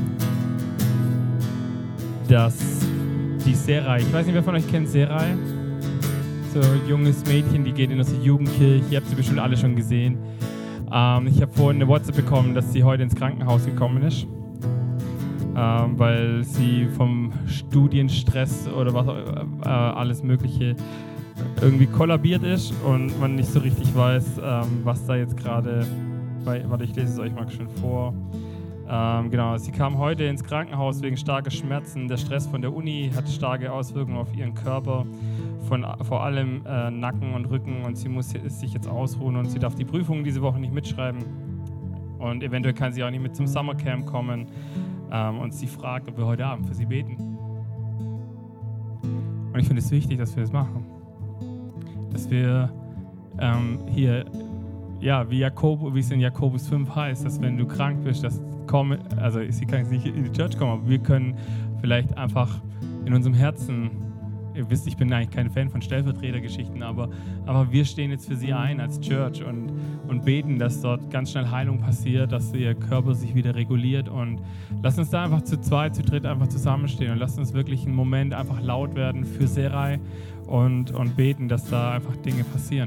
dass die Serai, ich weiß nicht, wer von euch kennt Serai? So ein junges Mädchen, die geht in unsere Jugendkirche, ihr habt sie bestimmt alle schon gesehen. Ähm, ich habe vorhin eine WhatsApp bekommen, dass sie heute ins Krankenhaus gekommen ist. Ähm, weil sie vom Studienstress oder was äh, alles Mögliche irgendwie kollabiert ist und man nicht so richtig weiß, ähm, was da jetzt gerade bei. Warte, ich lese es euch mal schön vor. Ähm, genau, sie kam heute ins Krankenhaus wegen starker Schmerzen. Der Stress von der Uni hat starke Auswirkungen auf ihren Körper, von vor allem äh, Nacken und Rücken, und sie muss sich jetzt ausruhen und sie darf die Prüfungen diese Woche nicht mitschreiben und eventuell kann sie auch nicht mit zum Summercamp kommen. Und sie fragt, ob wir heute Abend für sie beten. Und ich finde es wichtig, dass wir das machen. Dass wir ähm, hier ja, wie, Jakob, wie es in Jakobus fünf heißt, dass wenn du krank bist, dass komm, also sie kann jetzt nicht in die Church kommen, aber wir können vielleicht einfach in unserem Herzen, ihr wisst, ich bin eigentlich kein Fan von Stellvertretergeschichten, aber, aber wir stehen jetzt für sie ein als Church und, und beten, dass dort ganz schnell Heilung passiert, dass ihr Körper sich wieder reguliert und lasst uns da einfach zu zweit, zu dritt einfach zusammenstehen und lasst uns wirklich einen Moment einfach laut werden für Serai und, und beten, dass da einfach Dinge passieren.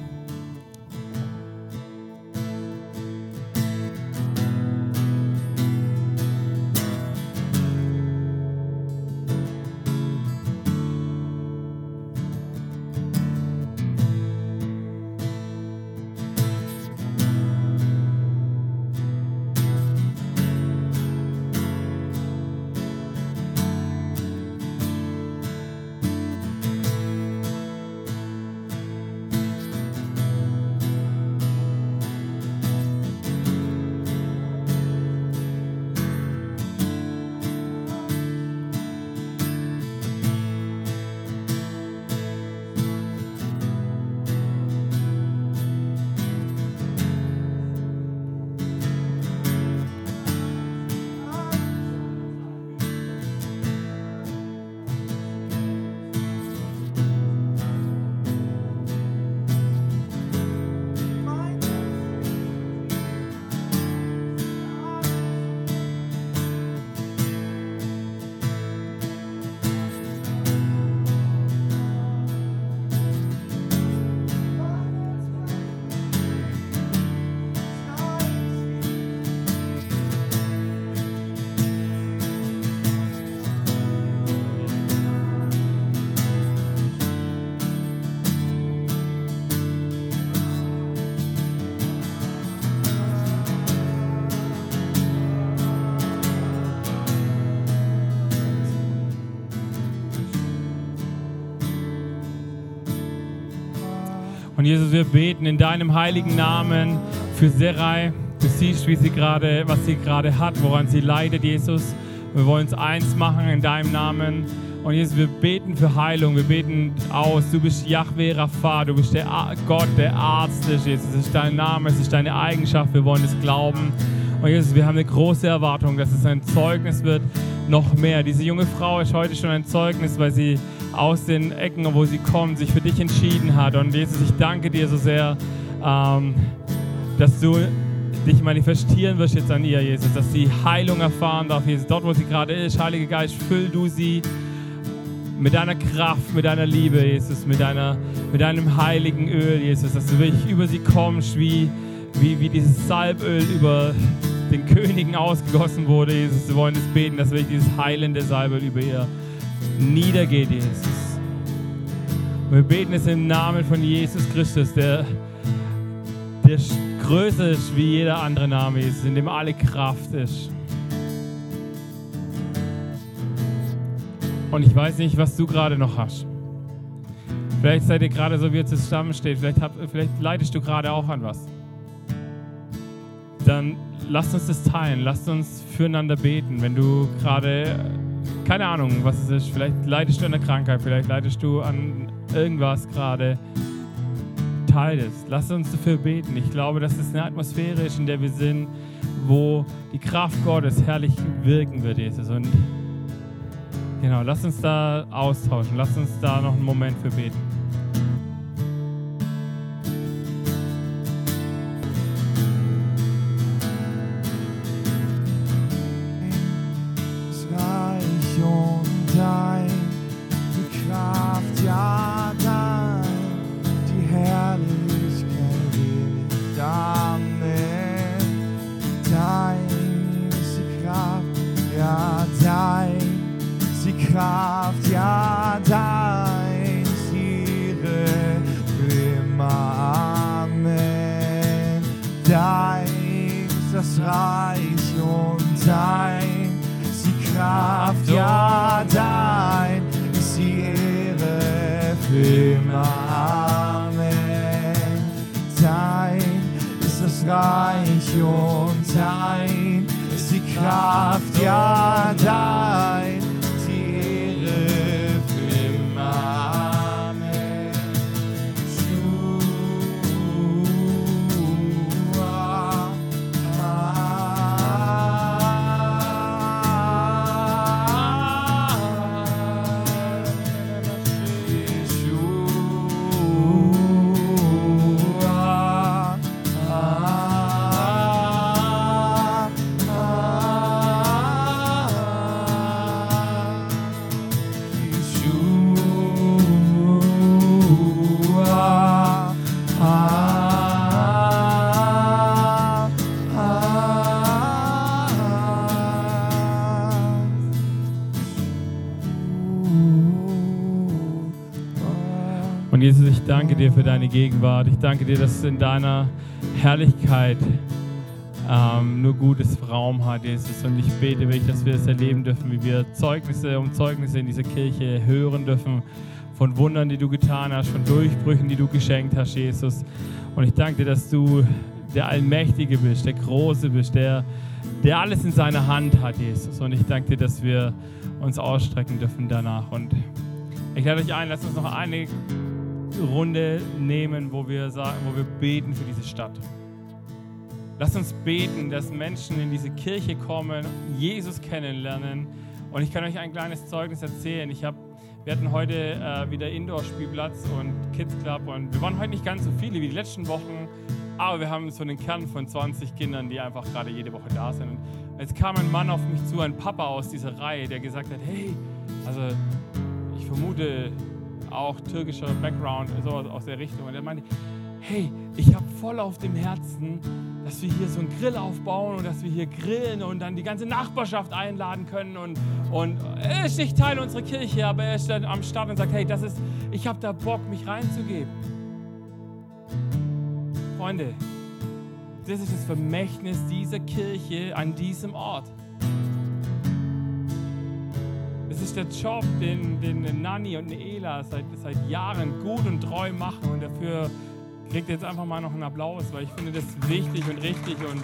Und Jesus, wir beten in deinem heiligen Namen für Serai. Du siehst, wie sie gerade, was sie gerade hat, woran sie leidet, Jesus. Wir wollen uns eins machen in deinem Namen. Und Jesus, wir beten für Heilung, wir beten aus. Du bist Yahweh Rapha, du bist der Gott, der Arzt ist, Jesus. Es ist dein Name, es ist deine Eigenschaft, wir wollen es glauben. Und Jesus, wir haben eine große Erwartung, dass es ein Zeugnis wird, noch mehr. Diese junge Frau ist heute schon ein Zeugnis, weil sie aus den Ecken, wo sie kommt, sich für dich entschieden hat. Und Jesus, ich danke dir so sehr, ähm, dass du dich manifestieren wirst jetzt an ihr, Jesus, dass sie Heilung erfahren darf, Jesus. Dort, wo sie gerade ist, Heiliger Geist, füll du sie mit deiner Kraft, mit deiner Liebe, Jesus, mit, deiner, mit deinem heiligen Öl, Jesus, dass du wirklich über sie kommst, wie, wie, wie dieses Salböl über den Königen ausgegossen wurde, Jesus. Wir wollen es beten, dass wirklich dieses heilende Salböl über ihr niedergeht, Jesus. Und wir beten es im Namen von Jesus Christus, der, der größer ist wie jeder andere Name, Jesus, in dem alle Kraft ist. Und ich weiß nicht, was du gerade noch hast. Vielleicht seid ihr gerade so, wie ihr zusammensteht. Vielleicht, habt, vielleicht leidest du gerade auch an was. Dann lasst uns das teilen. Lasst uns füreinander beten. Wenn du gerade, keine Ahnung, was es ist, vielleicht leidest du an einer Krankheit, vielleicht leidest du an irgendwas gerade. Teil es. Lasst uns dafür beten. Ich glaube, dass es eine Atmosphäre ist, in der wir sind, wo die Kraft Gottes herrlich wirken wird, Jesus. Und genau, lasst uns da austauschen. Lasst uns da noch einen Moment für beten. Das Reich und dein, die Kraft, ja dein, die Herrlichkeit ewig. Amen. Dein ist die Kraft, ja dein. Die Kraft, ja, dein ist ihre für immer. Amen. Dein ist das Reich und dein ist die Kraft, ja, dein ist die Ehre für immer. Amen. Dein ist das Reich und dein ist die Kraft, ja, dein. Und Jesus, ich danke dir für deine Gegenwart. Ich danke dir, dass es in deiner Herrlichkeit ähm, nur gutes Raum hat, Jesus. Und ich bete wirklich, dass wir es erleben dürfen, wie wir Zeugnisse um Zeugnisse in dieser Kirche hören dürfen, von Wundern, die du getan hast, von Durchbrüchen, die du geschenkt hast, Jesus. Und ich danke dir, dass du der Allmächtige bist, der Große bist, der, der alles in seiner Hand hat, Jesus. Und ich danke dir, dass wir uns ausstrecken dürfen danach. Und ich lade euch ein, lasst uns noch eine Runde nehmen, wo wir sagen, wo wir beten für diese Stadt. Lasst uns beten, dass Menschen in diese Kirche kommen, Jesus kennenlernen. Und ich kann euch ein kleines Zeugnis erzählen. Ich hab, wir hatten heute äh, wieder Indoor-Spielplatz und Kids Club und wir waren heute nicht ganz so viele wie die letzten Wochen, aber wir haben so einen Kern von zwanzig Kindern, die einfach gerade jede Woche da sind. Und jetzt kam ein Mann auf mich zu, ein Papa aus dieser Reihe, der gesagt hat, hey, also ich vermute auch türkischer Background, so aus der Richtung. Und er meinte, hey, ich habe voll auf dem Herzen, dass wir hier so einen Grill aufbauen und dass wir hier grillen und dann die ganze Nachbarschaft einladen können. Und, und er ist nicht Teil unserer Kirche, aber er ist dann am Start und sagt, hey, das ist, ich habe da Bock, mich reinzugeben. Freunde, das ist das Vermächtnis dieser Kirche an diesem Ort. Das ist der Job, den, den Nanni und Ela seit, seit Jahren gut und treu machen und dafür kriegt jetzt einfach mal noch einen Applaus, weil ich finde das wichtig und richtig und,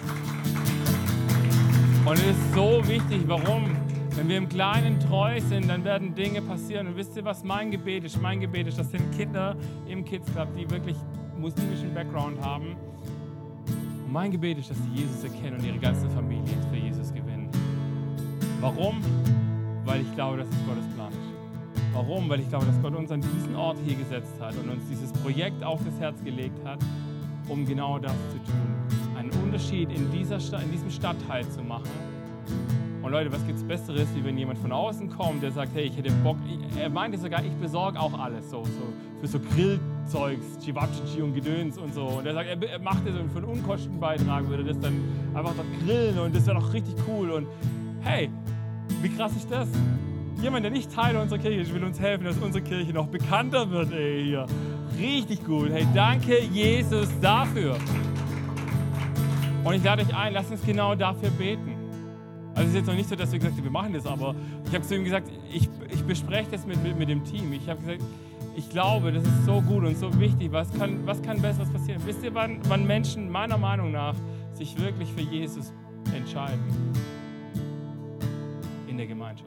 und es ist so wichtig. Warum? Wenn wir im Kleinen treu sind, dann werden Dinge passieren. Und wisst ihr, was mein Gebet ist? Mein Gebet ist, das sind Kinder im Kids Club, die wirklich muslimischen Background haben. Und mein Gebet ist, dass sie Jesus erkennen und ihre ganze Familie für Jesus gewinnen. Warum? Weil ich glaube, dass es Gottes Plan ist. Warum? Weil ich glaube, dass Gott uns an diesen Ort hier gesetzt hat und uns dieses Projekt auf das Herz gelegt hat, um genau das zu tun. Einen Unterschied in, dieser Sta- in diesem Stadtteil zu machen. Und Leute, was gibt es Besseres, wie wenn jemand von außen kommt, der sagt, hey, ich hätte Bock, ich, er meinte sogar, ich besorge auch alles, so, so für so Grillzeugs, Cevapcici und Gedöns und so. Und er sagt, er, er macht das und für einen Unkostenbeitrag würde das dann einfach dort grillen und das wäre doch richtig cool. Und hey, wie krass ist das? Jemand, der nicht Teil unserer Kirche ist, will uns helfen, dass unsere Kirche noch bekannter wird, ey, hier. Richtig gut. Hey, danke, Jesus, dafür. Und ich lade euch ein, lasst uns genau dafür beten. Also es ist jetzt noch nicht so, dass wir gesagt haben, wir machen das, aber ich habe zu ihm gesagt, ich, ich bespreche das mit, mit, mit dem Team. Ich habe gesagt, ich glaube, das ist so gut und so wichtig. Was kann, was kann Besseres passieren? Wisst ihr, wann, wann Menschen meiner Meinung nach sich wirklich für Jesus entscheiden? In der Gemeinschaft.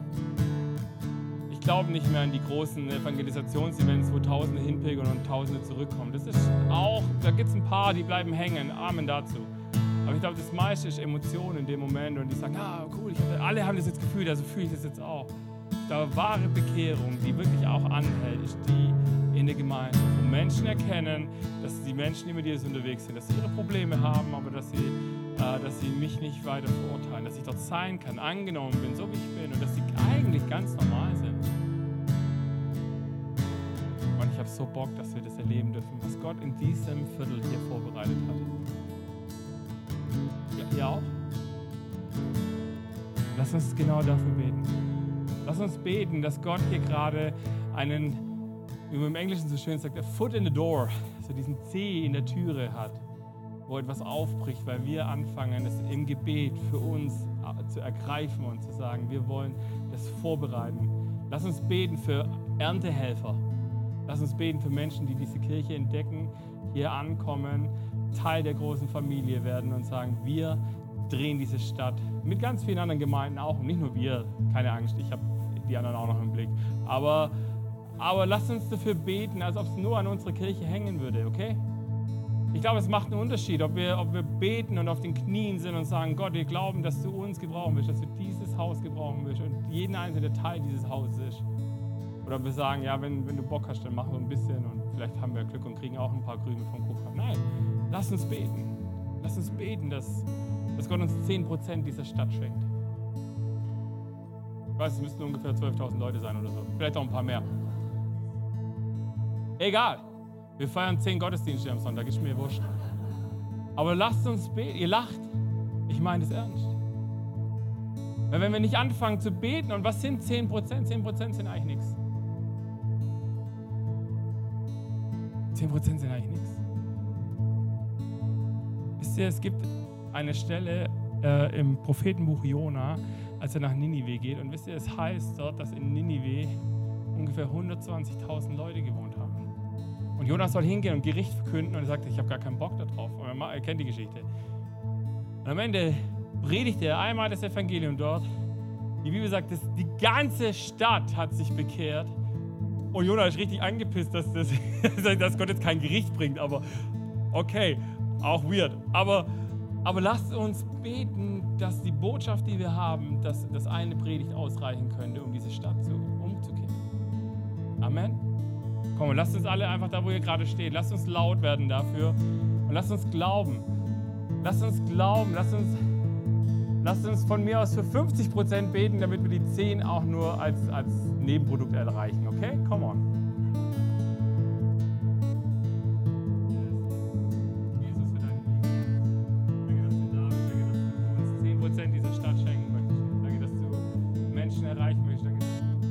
Ich glaube nicht mehr an die großen Evangelisationsevents, wo Tausende hinpilgern und Tausende zurückkommen. Das ist auch, da gibt es ein paar, die bleiben hängen. Amen dazu. Aber ich glaube, das meiste ist Emotionen in dem Moment und die sagen, ah, cool, ich hab, alle haben das jetzt gefühlt, also fühle ich das jetzt auch. Ich glaube, wahre Bekehrung, die wirklich auch anhält, ist die in der Gemeinschaft, wo Menschen erkennen, dass die Menschen, die mit Jesus unterwegs sind, dass sie ihre Probleme haben, aber dass sie, äh, dass sie mich nicht weiter verurteilen, dass ich dort sein kann, angenommen bin, so wie ich bin und dass sie eigentlich ganz normal sind. Und ich habe so Bock, dass wir das erleben dürfen, was Gott in diesem Viertel hier vorbereitet hat. Ja, ihr auch? Lass uns genau dafür beten. Lass uns beten, dass Gott hier gerade einen, wie man im Englischen so schön sagt, a foot in the door, so diesen Zeh in der Türe hat, wo etwas aufbricht, weil wir anfangen, es im Gebet für uns zu ergreifen und zu sagen, wir wollen das vorbereiten. Lass uns beten für Erntehelfer. Lass uns beten für Menschen, die diese Kirche entdecken, hier ankommen, Teil der großen Familie werden und sagen, wir drehen diese Stadt mit ganz vielen anderen Gemeinden auch. Und nicht nur wir, keine Angst, ich habe die anderen auch noch im Blick. Aber, aber lasst uns dafür beten, als ob es nur an unserer Kirche hängen würde, okay? Ich glaube, es macht einen Unterschied, ob wir, ob wir beten und auf den Knien sind und sagen, Gott, wir glauben, dass du uns gebrauchen willst, dass du dieses Haus gebrauchen willst und jeden einzelnen Teil dieses Hauses ist. Oder wir sagen, ja, wenn, wenn du Bock hast, dann machen wir ein bisschen und vielleicht haben wir Glück und kriegen auch ein paar Krümel vom Kuchen. Nein, lass uns beten. Lass uns beten, dass, dass Gott uns zehn Prozent dieser Stadt schenkt. Ich weiß, es müssten ungefähr zwölftausend Leute sein oder so. Vielleicht auch ein paar mehr. Egal. Wir feiern zehn Gottesdienste am Sonntag, ist mir wurscht. Aber lasst uns beten. Ihr lacht. Ich meine das ernst. Weil wenn wir nicht anfangen zu beten, und was sind zehn Prozent? zehn Prozent sind eigentlich nichts. zehn Prozent sind eigentlich nichts. Wisst ihr, es gibt eine Stelle äh, im Prophetenbuch Jona, als er nach Ninive geht. Und wisst ihr, es heißt dort, dass in Ninive ungefähr hundertzwanzigtausend Leute gewohnt haben. Und Jona soll hingehen und Gericht verkünden und er sagt, ich habe gar keinen Bock darauf. Und er kennt die Geschichte. Und am Ende predigt er einmal das Evangelium dort. Die Bibel sagt, dass die ganze Stadt hat sich bekehrt. Und Jona ist richtig angepisst, dass, das, dass Gott jetzt kein Gericht bringt. Aber okay, auch weird. Aber, aber lasst uns beten, dass die Botschaft, die wir haben, dass, dass eine Predigt ausreichen könnte, um diese Stadt zu, umzukehren. Amen. Komm, lasst uns alle einfach da, wo ihr gerade steht, lasst uns laut werden dafür und lasst uns glauben. Lasst uns glauben, lasst uns, lasst uns von mir aus für fünfzig Prozent beten, damit wir die zehn auch nur als, als Nebenprodukt erreichen. Okay? Come on. Jesus, für deine Liebe. Danke, dass du da bist. Danke, dass du uns zehn Prozent dieser Stadt schenken möchtest. Danke, dass du Menschen erreichen möchtest. Danke,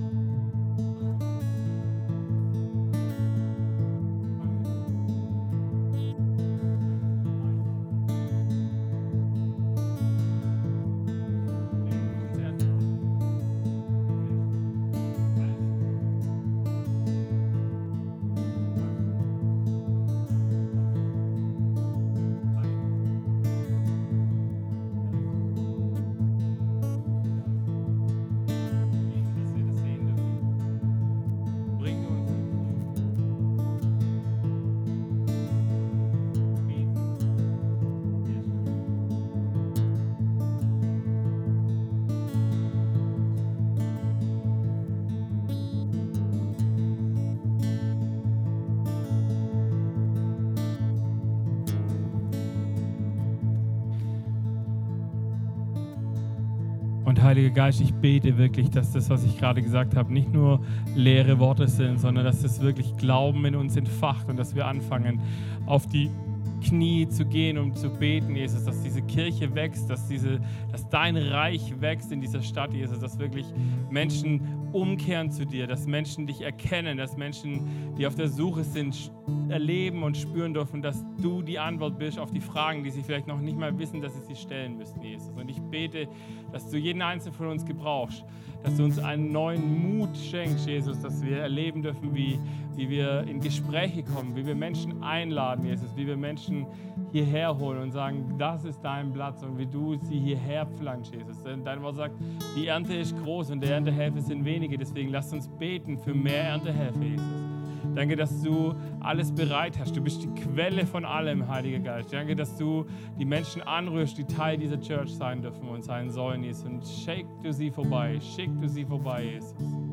Und Heiliger Geist, ich bete wirklich, dass das, was ich gerade gesagt habe, nicht nur leere Worte sind, sondern dass das wirklich Glauben in uns entfacht und dass wir anfangen, auf die Knie zu gehen, um zu beten, Jesus, dass diese Kirche wächst, dass, diese, dass dein Reich wächst in dieser Stadt, Jesus, dass wirklich Menschen umkehren zu dir, dass Menschen dich erkennen, dass Menschen, die auf der Suche sind, erleben und spüren dürfen, dass du die Antwort bist auf die Fragen, die sie vielleicht noch nicht mal wissen, dass sie sie stellen müssen, Jesus. Und ich bete, dass du jeden Einzelnen von uns gebrauchst, dass du uns einen neuen Mut schenkst, Jesus, dass wir erleben dürfen, wie, wie wir in Gespräche kommen, wie wir Menschen einladen, Jesus, wie wir Menschen hierher holen und sagen, das ist dein Platz und wie du sie hierher pflanzt, Jesus. Denn dein Wort sagt, die Ernte ist groß und der Erntehelfer sind wenige, deswegen lasst uns beten für mehr Erntehelfer, Jesus. Danke, dass du alles bereit hast. Du bist die Quelle von allem, Heiliger Geist. Danke, dass du die Menschen anrührst, die Teil dieser Church sein dürfen und sein sollen, Jesus. Und shake du sie vorbei, schick du sie vorbei, Jesus.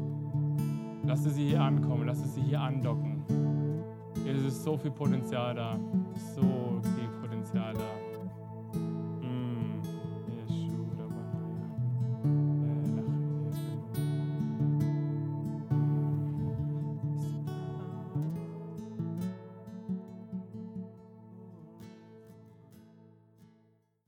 Lass du sie hier ankommen, lass du sie hier andocken. Es ist so viel Potenzial da, so viel Potenzial da.